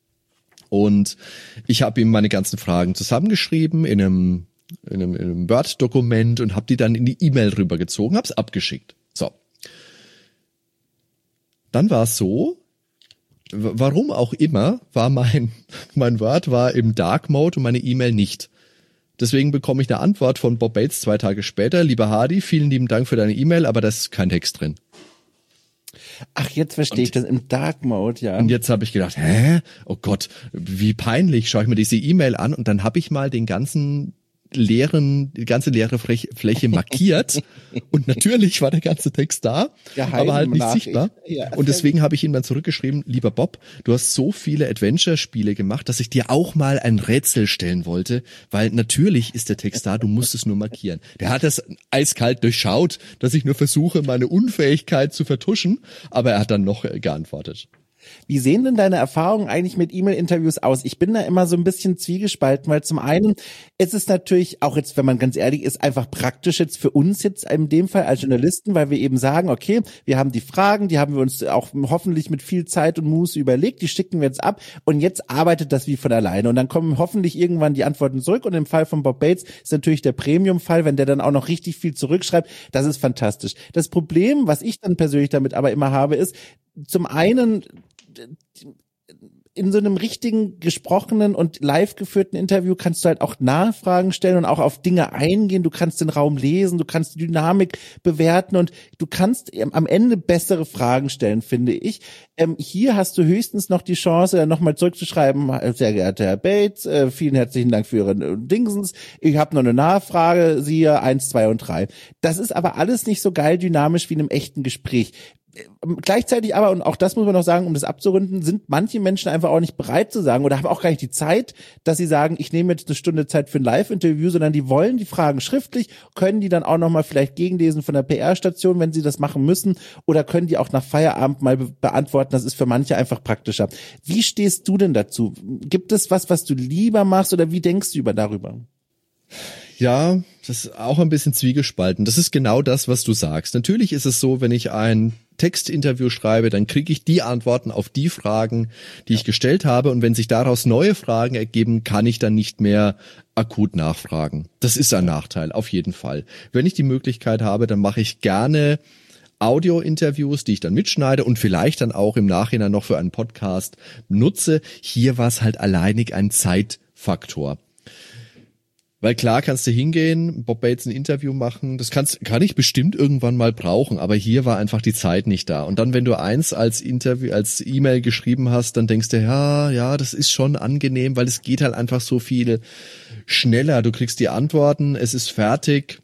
Speaker 2: Und ich habe ihm meine ganzen Fragen zusammengeschrieben in einem in einem, in einem Word-Dokument und habe die dann in die E-Mail rübergezogen, habe es abgeschickt. So. Dann war es so, warum auch immer, war mein, mein Word war im Dark Mode und meine E-Mail nicht. Deswegen bekomme ich eine Antwort von Bob Bates zwei Tage später. Lieber Hardy, vielen lieben Dank für deine E-Mail, aber da ist kein Text drin.
Speaker 1: Ach, jetzt verstehe ich das im Dark Mode, ja.
Speaker 2: Und jetzt habe ich gedacht, hä? Oh Gott, wie peinlich. Schaue ich mir diese E-Mail an und dann habe ich mal den ganzen leeren, die ganze leere Fläche markiert und natürlich war der ganze Text da, Geheim aber halt nicht Nachricht. sichtbar. Ja, und deswegen habe ich ihm dann zurückgeschrieben, lieber Bob, du hast so viele Adventure-Spiele gemacht, dass ich dir auch mal ein Rätsel stellen wollte, weil natürlich ist der Text da, du musst es nur markieren. Der hat das eiskalt durchschaut, dass ich nur versuche, meine Unfähigkeit zu vertuschen, aber er hat dann noch geantwortet.
Speaker 1: Wie sehen denn deine Erfahrungen eigentlich mit E-Mail-Interviews aus? Ich bin da immer so ein bisschen zwiegespalten, weil zum einen ist es natürlich, auch jetzt, wenn man ganz ehrlich ist, einfach praktisch jetzt für uns jetzt in dem Fall als Journalisten, weil wir eben sagen, okay, wir haben die Fragen, die haben wir uns auch hoffentlich mit viel Zeit und Muße überlegt, die schicken wir jetzt ab und jetzt arbeitet das wie von alleine und dann kommen hoffentlich irgendwann die Antworten zurück und im Fall von Bob Bates ist natürlich der Premium-Fall, wenn der dann auch noch richtig viel zurückschreibt, das ist fantastisch. Das Problem, was ich dann persönlich damit aber immer habe, ist, zum einen in so einem richtigen gesprochenen und live geführten Interview kannst du halt auch Nachfragen stellen und auch auf Dinge eingehen. Du kannst den Raum lesen, du kannst die Dynamik bewerten und du kannst am Ende bessere Fragen stellen, finde ich. Ähm, hier hast du höchstens noch die Chance, dann nochmal zurückzuschreiben, sehr geehrter Herr Bates, äh, vielen herzlichen Dank für Ihren Dingsens. Ich habe noch eine Nachfrage, siehe eins, zwei und drei. Das ist aber alles nicht so geil dynamisch wie in einem echten Gespräch. Gleichzeitig aber, und auch das muss man noch sagen, um das abzurunden, sind manche Menschen einfach auch nicht bereit zu sagen oder haben auch gar nicht die Zeit, dass sie sagen, ich nehme jetzt eine Stunde Zeit für ein Live-Interview, sondern die wollen die Fragen schriftlich, können die dann auch nochmal vielleicht gegenlesen von der P R-Station, wenn sie das machen müssen, oder können die auch nach Feierabend mal be- beantworten. Das ist für manche einfach praktischer. Wie stehst du denn dazu? Gibt es was, was du lieber machst oder wie denkst du über darüber?
Speaker 2: Ja, das ist auch ein bisschen zwiegespalten. Das ist genau das, was du sagst. Natürlich ist es so, wenn ich ein Textinterview schreibe, dann kriege ich die Antworten auf die Fragen, die ja. ich gestellt habe. Und wenn sich daraus neue Fragen ergeben, kann ich dann nicht mehr akut nachfragen. Das ist ein Nachteil, auf jeden Fall. Wenn ich die Möglichkeit habe, dann mache ich gerne Audio-Interviews, die ich dann mitschneide und vielleicht dann auch im Nachhinein noch für einen Podcast nutze. Hier war es halt alleinig ein Zeitfaktor. Weil klar kannst du hingehen, Bob Bates ein Interview machen, das kannst, kann ich bestimmt irgendwann mal brauchen, aber hier war einfach die Zeit nicht da. Und dann, wenn du eins als Interview, als E-Mail geschrieben hast, dann denkst du, ja, ja, das ist schon angenehm, weil es geht halt einfach so viel schneller. Du kriegst die Antworten, es ist fertig.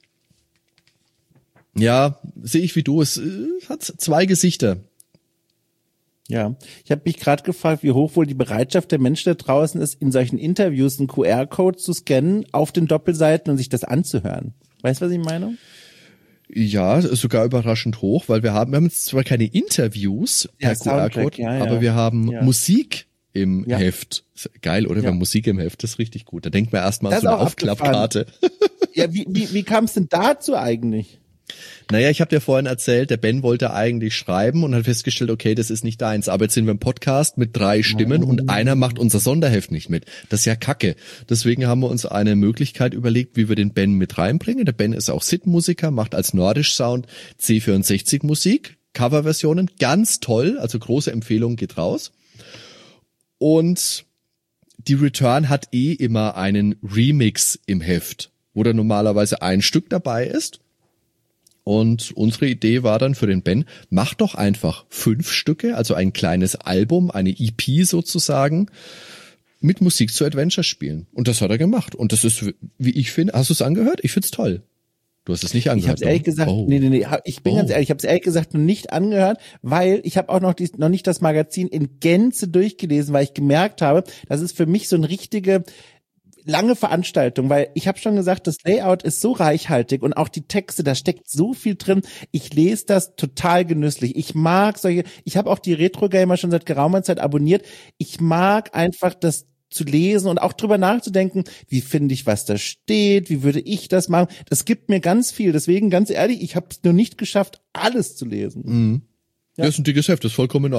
Speaker 2: Ja, sehe ich wie du, es hat zwei Gesichter.
Speaker 1: Ja, ich habe mich gerade gefragt, wie hoch wohl die Bereitschaft der Menschen da draußen ist, in solchen Interviews einen Q R-Code zu scannen auf den Doppelseiten und sich das anzuhören. Weißt du, was ich meine?
Speaker 2: Ja, sogar überraschend hoch, weil wir haben, wir haben jetzt zwar keine Interviews per ja, Q R-Code, ja, ja. aber wir haben ja. Musik im ja. Heft. Geil, oder? Ja. Wir haben Musik im Heft, das ist richtig gut. Da denkt man erstmal an so eine Aufklappkarte.
Speaker 1: Ja, wie, wie, wie kam es denn dazu eigentlich?
Speaker 2: Naja, ich habe dir vorhin erzählt, der Ben wollte eigentlich schreiben und hat festgestellt, okay, das ist nicht deins. Aber jetzt sind wir im Podcast mit drei Stimmen und einer macht unser Sonderheft nicht mit. Das ist ja kacke. Deswegen haben wir uns eine Möglichkeit überlegt, wie wir den Ben mit reinbringen. Der Ben ist auch S I D-Musiker, macht als Nordisch Sound C vierundsechzig Musik, Coverversionen, ganz toll, also große Empfehlung, geht raus. Und die Return hat eh immer einen Remix im Heft, wo da normalerweise ein Stück dabei ist. Und unsere Idee war dann für den Ben, mach doch einfach fünf Stücke, also ein kleines Album, eine E P sozusagen, mit Musik zu Adventure-Spielen. Und das hat er gemacht. Und das ist, wie ich finde, hast du es angehört? Ich find's toll. Du hast es nicht angehört.
Speaker 1: Ich habe ehrlich gesagt, oh. nee, nee, nee, ich bin oh. ganz ehrlich, ich habe es ehrlich gesagt noch nicht angehört, weil ich habe auch noch, die, noch nicht das Magazin in Gänze durchgelesen, weil ich gemerkt habe, das ist für mich so eine richtige lange Veranstaltung, weil ich habe schon gesagt, das Layout ist so reichhaltig und auch die Texte, da steckt so viel drin. Ich lese das total genüsslich. Ich mag solche, ich habe auch die Retro-Gamer schon seit geraumer Zeit abonniert. Ich mag einfach das zu lesen und auch drüber nachzudenken, wie finde ich, was da steht, wie würde ich das machen. Das gibt mir ganz viel. Deswegen, ganz ehrlich, ich habe es nur nicht geschafft, alles zu lesen.
Speaker 2: Mhm. Ja. Das ist ein dickes Heft, das ist vollkommen in Ordnung.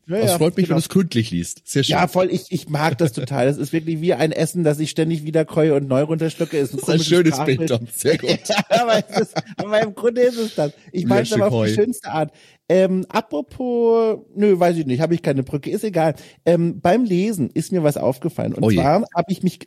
Speaker 2: Ja, das freut mich, genau. Wenn du es gründlich liest. Sehr schön.
Speaker 1: Ja, voll, ich, ich mag das total. Das ist wirklich wie ein Essen, das ich ständig wiederkäue und neu runterschlucke. Ist ein,
Speaker 2: das ist ein schönes Bild, Tom. Sehr gut.
Speaker 1: aber, ist, aber im Grunde ist es das. Ich meine es aber auf die schönste Art. Ähm, apropos, nö, weiß ich nicht, habe ich keine Brücke, ist egal. Ähm, beim Lesen ist mir was aufgefallen. Und oh zwar habe ich mich,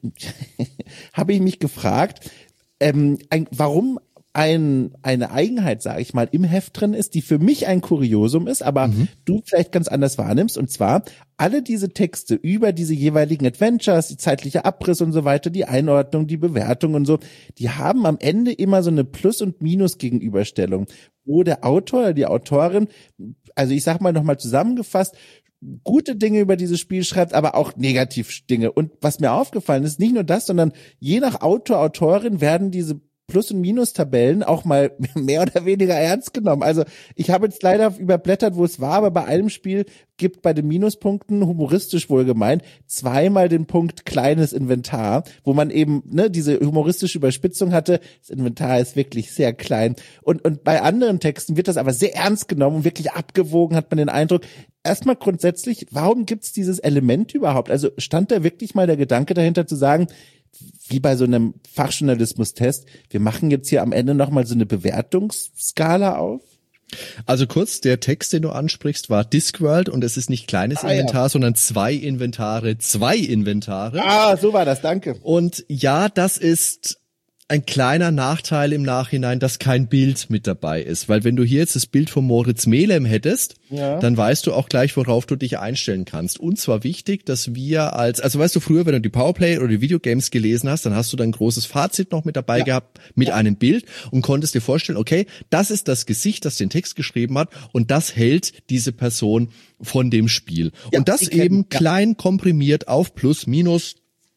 Speaker 1: habe ich mich gefragt, ähm, ein, warum ein, eine Eigenheit, sage ich mal, im Heft drin ist, die für mich ein Kuriosum ist, aber mhm. du vielleicht ganz anders wahrnimmst. Und zwar alle diese Texte über diese jeweiligen Adventures, die zeitliche Abriss und so weiter, die Einordnung, die Bewertung und so, die haben am Ende immer so eine Plus- und Minus-Gegenüberstellung, wo der Autor oder die Autorin, also ich sag mal nochmal zusammengefasst, gute Dinge über dieses Spiel schreibt, aber auch negativ Dinge. Und was mir aufgefallen ist, nicht nur das, sondern je nach Autor, Autorin werden diese Plus- und Minus-Tabellen auch mal mehr oder weniger ernst genommen. Also ich habe jetzt leider überblättert, wo es war, aber bei einem Spiel gibt bei den Minuspunkten, humoristisch wohlgemeint, zweimal den Punkt kleines Inventar, wo man eben ne diese humoristische Überspitzung hatte. Das Inventar ist wirklich sehr klein. Und und bei anderen Texten wird das aber sehr ernst genommen und wirklich abgewogen, hat man den Eindruck. Erstmal grundsätzlich, warum gibt's dieses Element überhaupt? Also stand da wirklich mal der Gedanke dahinter zu sagen, wie bei so einem Fachjournalismus-Test, wir machen jetzt hier am Ende nochmal so eine Bewertungsskala auf?
Speaker 2: Also kurz, der Text, den du ansprichst, war Discworld und es ist nicht kleines ah, Inventar, ja. sondern zwei Inventare, zwei Inventare.
Speaker 1: Ah, so war das, danke.
Speaker 2: Und ja, das ist ein kleiner Nachteil im Nachhinein, dass kein Bild mit dabei ist. Weil wenn du hier jetzt das Bild von Moritz Melem hättest, ja. dann weißt du auch gleich, worauf du dich einstellen kannst. Und zwar wichtig, dass wir als, also weißt du, früher, wenn du die Powerplay oder die Videogames gelesen hast, dann hast du dann ein großes Fazit noch mit dabei ja. gehabt, mit ja. einem Bild und konntest dir vorstellen, okay, das ist das Gesicht, das den Text geschrieben hat und das hält diese Person von dem Spiel. Ja, und das eben ja. klein komprimiert auf Plus, Minus.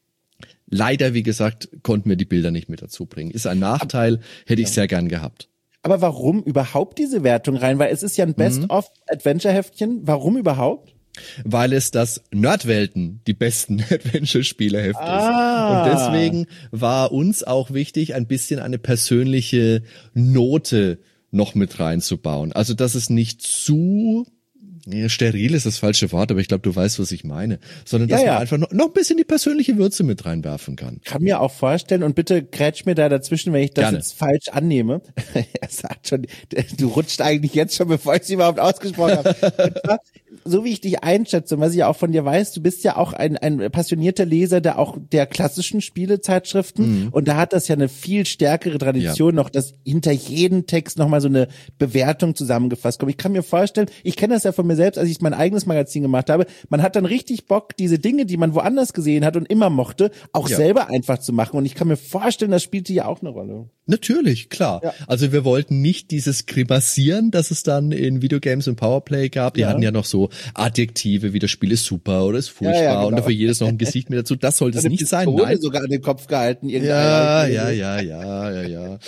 Speaker 2: Leider, wie gesagt, konnten wir die Bilder nicht mit dazu bringen. Ist ein Nachteil, hätte ich ja. sehr gern gehabt.
Speaker 1: Aber warum überhaupt diese Wertung rein? Weil es ist ja ein Best-of-Adventure-Heftchen. Warum überhaupt?
Speaker 2: Weil es das Nerdwelten die besten Adventure-Spiele-Heft ah. ist. Und deswegen war uns auch wichtig, ein bisschen eine persönliche Note noch mit reinzubauen. Also, dass es nicht zu... Ja, steril ist das falsche Wort, aber ich glaube, du weißt, was ich meine. Sondern, dass ja, ja. man einfach noch, noch ein bisschen die persönliche Würze mit reinwerfen kann.
Speaker 1: Kann mir auch vorstellen, und bitte grätsch mir da dazwischen, wenn ich das Gerne. jetzt falsch annehme. Er sagt schon, du rutscht eigentlich jetzt schon, bevor ich es überhaupt ausgesprochen habe. So wie ich dich einschätze und was ich auch von dir weiß, du bist ja auch ein, ein passionierter Leser der auch der klassischen Spielezeitschriften. Mhm. Und da hat das ja eine viel stärkere Tradition ja. noch, dass hinter jedem Text nochmal so eine Bewertung zusammengefasst kommt. Ich kann mir vorstellen, ich kenne das ja von mir selbst, als ich mein eigenes Magazin gemacht habe, man hat dann richtig Bock, diese Dinge, die man woanders gesehen hat und immer mochte, auch ja. selber einfach zu machen. Und ich kann mir vorstellen, das spielte ja auch eine Rolle.
Speaker 2: Natürlich, klar. Ja. Also wir wollten nicht dieses Grimassieren, das es dann in Videogames und Powerplay gab. Die ja. hatten ja noch so Adjektive, wie das Spiel ist super oder ist furchtbar ja, ja, genau. und dafür jedes noch ein Gesicht mit dazu. Das sollte es nicht sein. Nein.
Speaker 1: Sogar an den Kopf gehalten.
Speaker 2: Ja, ja, ja, ja, ja, ja.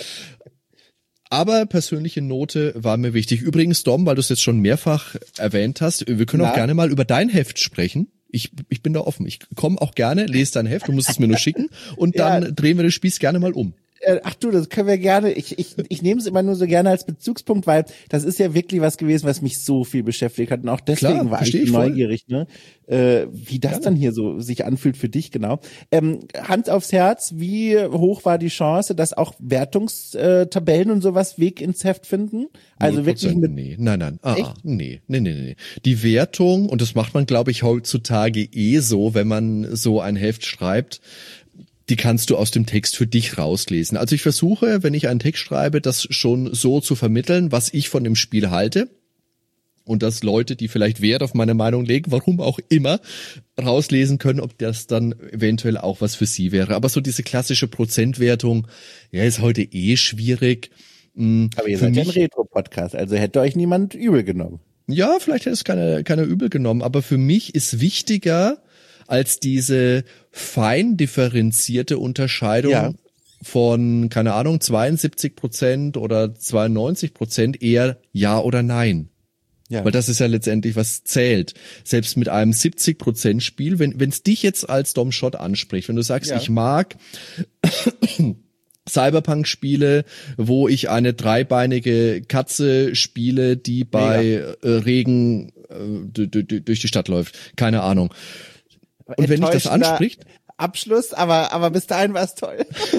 Speaker 2: Aber persönliche Note war mir wichtig. Übrigens, Dom, weil du es jetzt schon mehrfach erwähnt hast, wir können Na? auch gerne mal über dein Heft sprechen. Ich, ich bin da offen. Ich komme auch gerne, lese dein Heft, du musst es mir nur schicken und dann ja. drehen wir den Spieß gerne mal um.
Speaker 1: Ach du, das können wir gerne. Ich, ich, ich nehme es immer nur so gerne als Bezugspunkt, weil das ist ja wirklich was gewesen, was mich so viel beschäftigt hat. Und auch deswegen Klar, war ich, ich neugierig, ne? Äh, wie das gerne. dann hier so sich anfühlt für dich, genau. Ähm, Hand aufs Herz, wie hoch war die Chance, dass auch Wertungstabellen und sowas Weg ins Heft finden? Also wirklich mit
Speaker 2: nee, nein, nein, ah, ah, nee, nee, nee, nee. Die Wertung, und das macht man, glaube ich, heutzutage eh so, wenn man so ein Heft schreibt, die kannst du aus dem Text für dich rauslesen. Also ich versuche, wenn ich einen Text schreibe, das schon so zu vermitteln, was ich von dem Spiel halte. Und dass Leute, die vielleicht Wert auf meine Meinung legen, warum auch immer, rauslesen können, ob das dann eventuell auch was für sie wäre. Aber so diese klassische Prozentwertung, ja, ist heute eh schwierig.
Speaker 1: Aber ihr seid ja ein Retro-Podcast, also hätte euch niemand übel genommen.
Speaker 2: Ja, vielleicht hätte es keiner, keiner übel genommen. Aber für mich ist wichtiger, als diese fein differenzierte Unterscheidung ja. von, keine Ahnung, zweiundsiebzig Prozent oder zweiundneunzig Prozent eher Ja oder Nein. Ja. Weil das ist ja letztendlich, was zählt. Selbst mit einem siebzig Prozent Spiel, wenn wenn es dich jetzt als Dom Schott anspricht, wenn du sagst, ja. ich mag Cyberpunk-Spiele, wo ich eine dreibeinige Katze spiele, die bei äh, Regen äh, durch die Stadt läuft. Keine Ahnung. Und wenn dich das anspricht...
Speaker 1: Abschluss, aber aber bis dahin war es toll.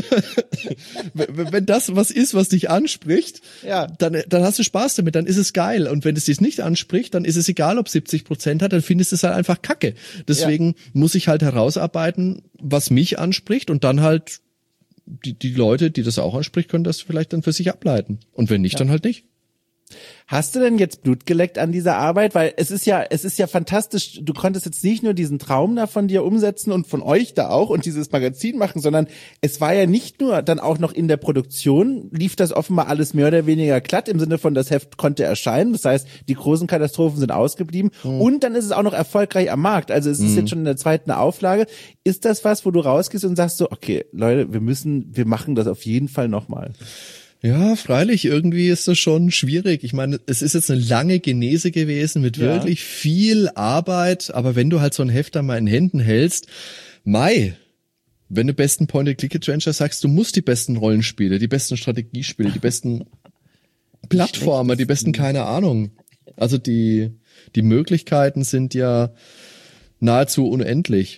Speaker 2: Wenn das was ist, was dich anspricht, ja. dann dann hast du Spaß damit, dann ist es geil. Und wenn es dich nicht anspricht, dann ist es egal, ob siebzig Prozent hat, dann findest du es halt einfach kacke. Deswegen ja. muss ich halt herausarbeiten, was mich anspricht und dann halt die die Leute, die das auch anspricht, können das vielleicht dann für sich ableiten. Und wenn nicht, ja. dann halt nicht.
Speaker 1: Hast du denn jetzt Blut geleckt an dieser Arbeit? Weil es ist ja, es ist ja fantastisch. Du konntest jetzt nicht nur diesen Traum da von dir umsetzen und von euch da auch und dieses Magazin machen, sondern es war ja nicht nur dann auch noch in der Produktion, lief das offenbar alles mehr oder weniger glatt im Sinne von, das Heft konnte erscheinen. Das heißt, die großen Katastrophen sind ausgeblieben. Mhm. Und dann ist es auch noch erfolgreich am Markt. Also es ist mhm. jetzt schon in der zweiten Auflage. Ist das was, wo du rausgehst und sagst so, okay, Leute, wir müssen, wir machen das auf jeden Fall nochmal?
Speaker 2: Ja, freilich, irgendwie ist das schon schwierig. Ich meine, es ist jetzt eine lange Genese gewesen mit ja. wirklich viel Arbeit, aber wenn du halt so ein Heft dann mal in Händen hältst, Mai, wenn du besten Point-and-Click-Adventure sagst, du musst die besten Rollenspiele, die besten Strategiespiele, die besten Plattformer, die besten, keine Ahnung. Also die, die Möglichkeiten sind ja nahezu unendlich.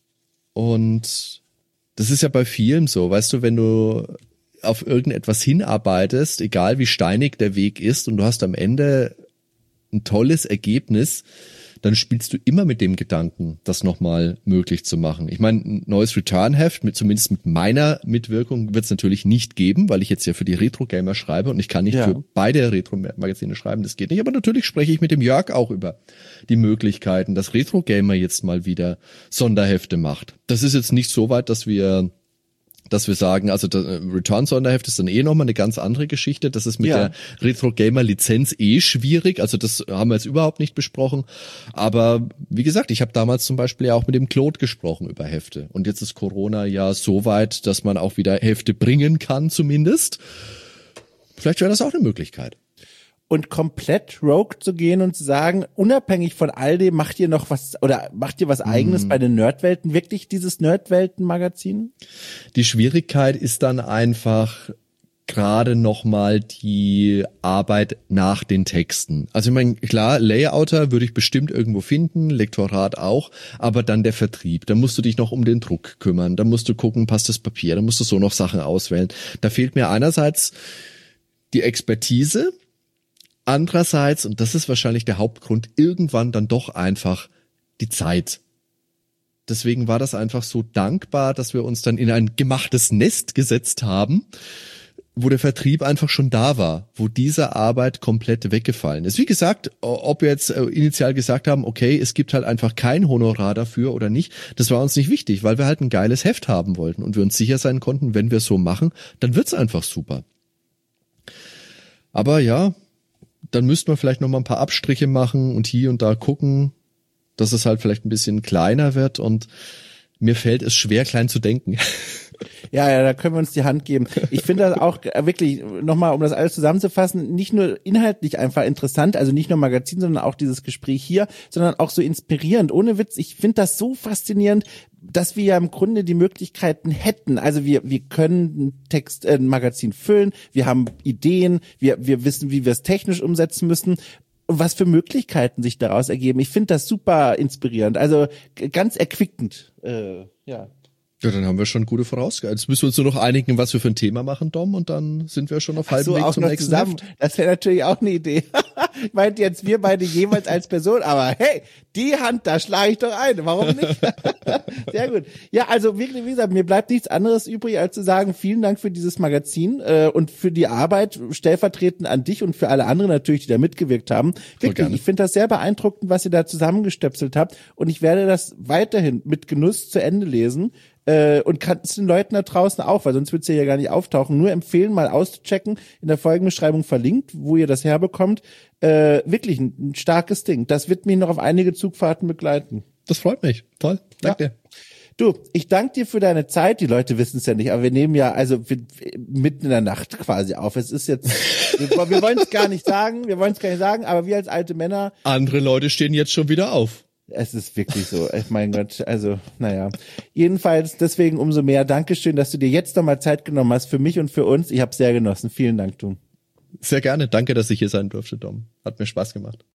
Speaker 2: Und das ist ja bei vielen so, weißt du, wenn du auf irgendetwas hinarbeitest, egal wie steinig der Weg ist und du hast am Ende ein tolles Ergebnis, dann spielst du immer mit dem Gedanken, das nochmal möglich zu machen. Ich meine, ein neues Return-Heft, mit, zumindest mit meiner Mitwirkung, wird es natürlich nicht geben, weil ich jetzt ja für die Retro-Gamer schreibe und ich kann nicht ja. für beide Retro-Magazine schreiben, das geht nicht. Aber natürlich spreche ich mit dem Jörg auch über die Möglichkeiten, dass Retro-Gamer jetzt mal wieder Sonderhefte macht. Das ist jetzt nicht so weit, dass wir dass wir sagen, also das Return-Sonderheft ist dann eh nochmal eine ganz andere Geschichte. Das ist mit ja. der Retro-Gamer-Lizenz eh schwierig. Also das haben wir jetzt überhaupt nicht besprochen. Aber wie gesagt, ich habe damals zum Beispiel ja auch mit dem Claude gesprochen über Hefte. Und jetzt ist Corona ja so weit, dass man auch wieder Hefte bringen kann zumindest. Vielleicht wäre das auch eine Möglichkeit.
Speaker 1: Und komplett rogue zu gehen und zu sagen, unabhängig von all dem, macht ihr noch was oder macht ihr was Eigenes mm. bei den Nerdwelten? Wirklich dieses Nerdwelten-Magazin?
Speaker 2: Die Schwierigkeit ist dann einfach gerade nochmal die Arbeit nach den Texten. Also ich meine, klar, Layouter würde ich bestimmt irgendwo finden, Lektorat auch, aber dann der Vertrieb. Da musst du dich noch um den Druck kümmern, da musst du gucken, passt das Papier, da musst du so noch Sachen auswählen. Da fehlt mir einerseits die Expertise, andererseits, und das ist wahrscheinlich der Hauptgrund, irgendwann dann doch einfach die Zeit. Deswegen war das einfach so dankbar, dass wir uns dann in ein gemachtes Nest gesetzt haben, wo der Vertrieb einfach schon da war, wo diese Arbeit komplett weggefallen ist. Wie gesagt, ob wir jetzt initial gesagt haben, okay, es gibt halt einfach kein Honorar dafür oder nicht, das war uns nicht wichtig, weil wir halt ein geiles Heft haben wollten und wir uns sicher sein konnten, wenn wir es so machen, dann wird's einfach super. Aber ja, dann müsste man vielleicht noch mal ein paar Abstriche machen und hier und da gucken, dass es halt vielleicht ein bisschen kleiner wird und mir fällt es schwer, klein zu denken.
Speaker 1: Ja, ja, da können wir uns die Hand geben. Ich finde das auch wirklich, nochmal, um das alles zusammenzufassen, nicht nur inhaltlich einfach interessant, also nicht nur Magazin, sondern auch dieses Gespräch hier, sondern auch so inspirierend. Ohne Witz, ich finde das so faszinierend, dass wir ja im Grunde die Möglichkeiten hätten. Also wir wir können ein Text, äh, ein Magazin füllen, wir haben Ideen, wir wir wissen, wie wir es technisch umsetzen müssen. Und was für Möglichkeiten sich daraus ergeben. Ich finde das super inspirierend, also ganz erquickend. Äh, ja.
Speaker 2: Ja, dann haben wir schon gute Vorausgaben. Jetzt müssen wir uns nur noch einigen, was wir für ein Thema machen, Dom, und dann sind wir schon auf halbem
Speaker 1: so,
Speaker 2: Weg
Speaker 1: auch
Speaker 2: zum
Speaker 1: noch
Speaker 2: nächsten
Speaker 1: zusammen.
Speaker 2: Heft.
Speaker 1: Das wäre natürlich auch eine Idee. Ich meinte jetzt wir beide jeweils als Person, aber hey, die Hand, da schlage ich doch ein. Warum nicht? Sehr gut. Ja, also wirklich, wie gesagt, mir bleibt nichts anderes übrig, als zu sagen, vielen Dank für dieses Magazin äh, und für die Arbeit, stellvertretend an dich und für alle anderen natürlich, die da mitgewirkt haben. Wirklich, ich finde das sehr beeindruckend, was ihr da zusammengestöpselt habt, und ich werde das weiterhin mit Genuss zu Ende lesen. Äh, und kann es den Leuten da draußen auch, weil sonst wird es ja gar nicht auftauchen, nur empfehlen, mal auszuchecken, in der Folgenbeschreibung verlinkt, wo ihr das herbekommt. Äh, wirklich ein, ein starkes Ding. Das wird mich noch auf einige Zugfahrten begleiten.
Speaker 2: Das freut mich. Toll. Danke dir.
Speaker 1: Du, ich danke dir für deine Zeit. Die Leute wissen es ja nicht, aber wir nehmen ja also wir, mitten in der Nacht quasi auf. Es ist jetzt, wir, wir wollen es gar nicht sagen, wir wollen es gar nicht sagen, aber wir als alte Männer.
Speaker 2: Andere Leute stehen jetzt schon wieder auf.
Speaker 1: Es ist wirklich so. Mein Gott, also, naja. Jedenfalls, deswegen umso mehr Dankeschön, dass du dir jetzt nochmal Zeit genommen hast für mich und für uns. Ich habe sehr genossen. Vielen Dank, du.
Speaker 2: Sehr gerne. Danke, dass ich hier sein durfte, Dom. Hat mir Spaß gemacht.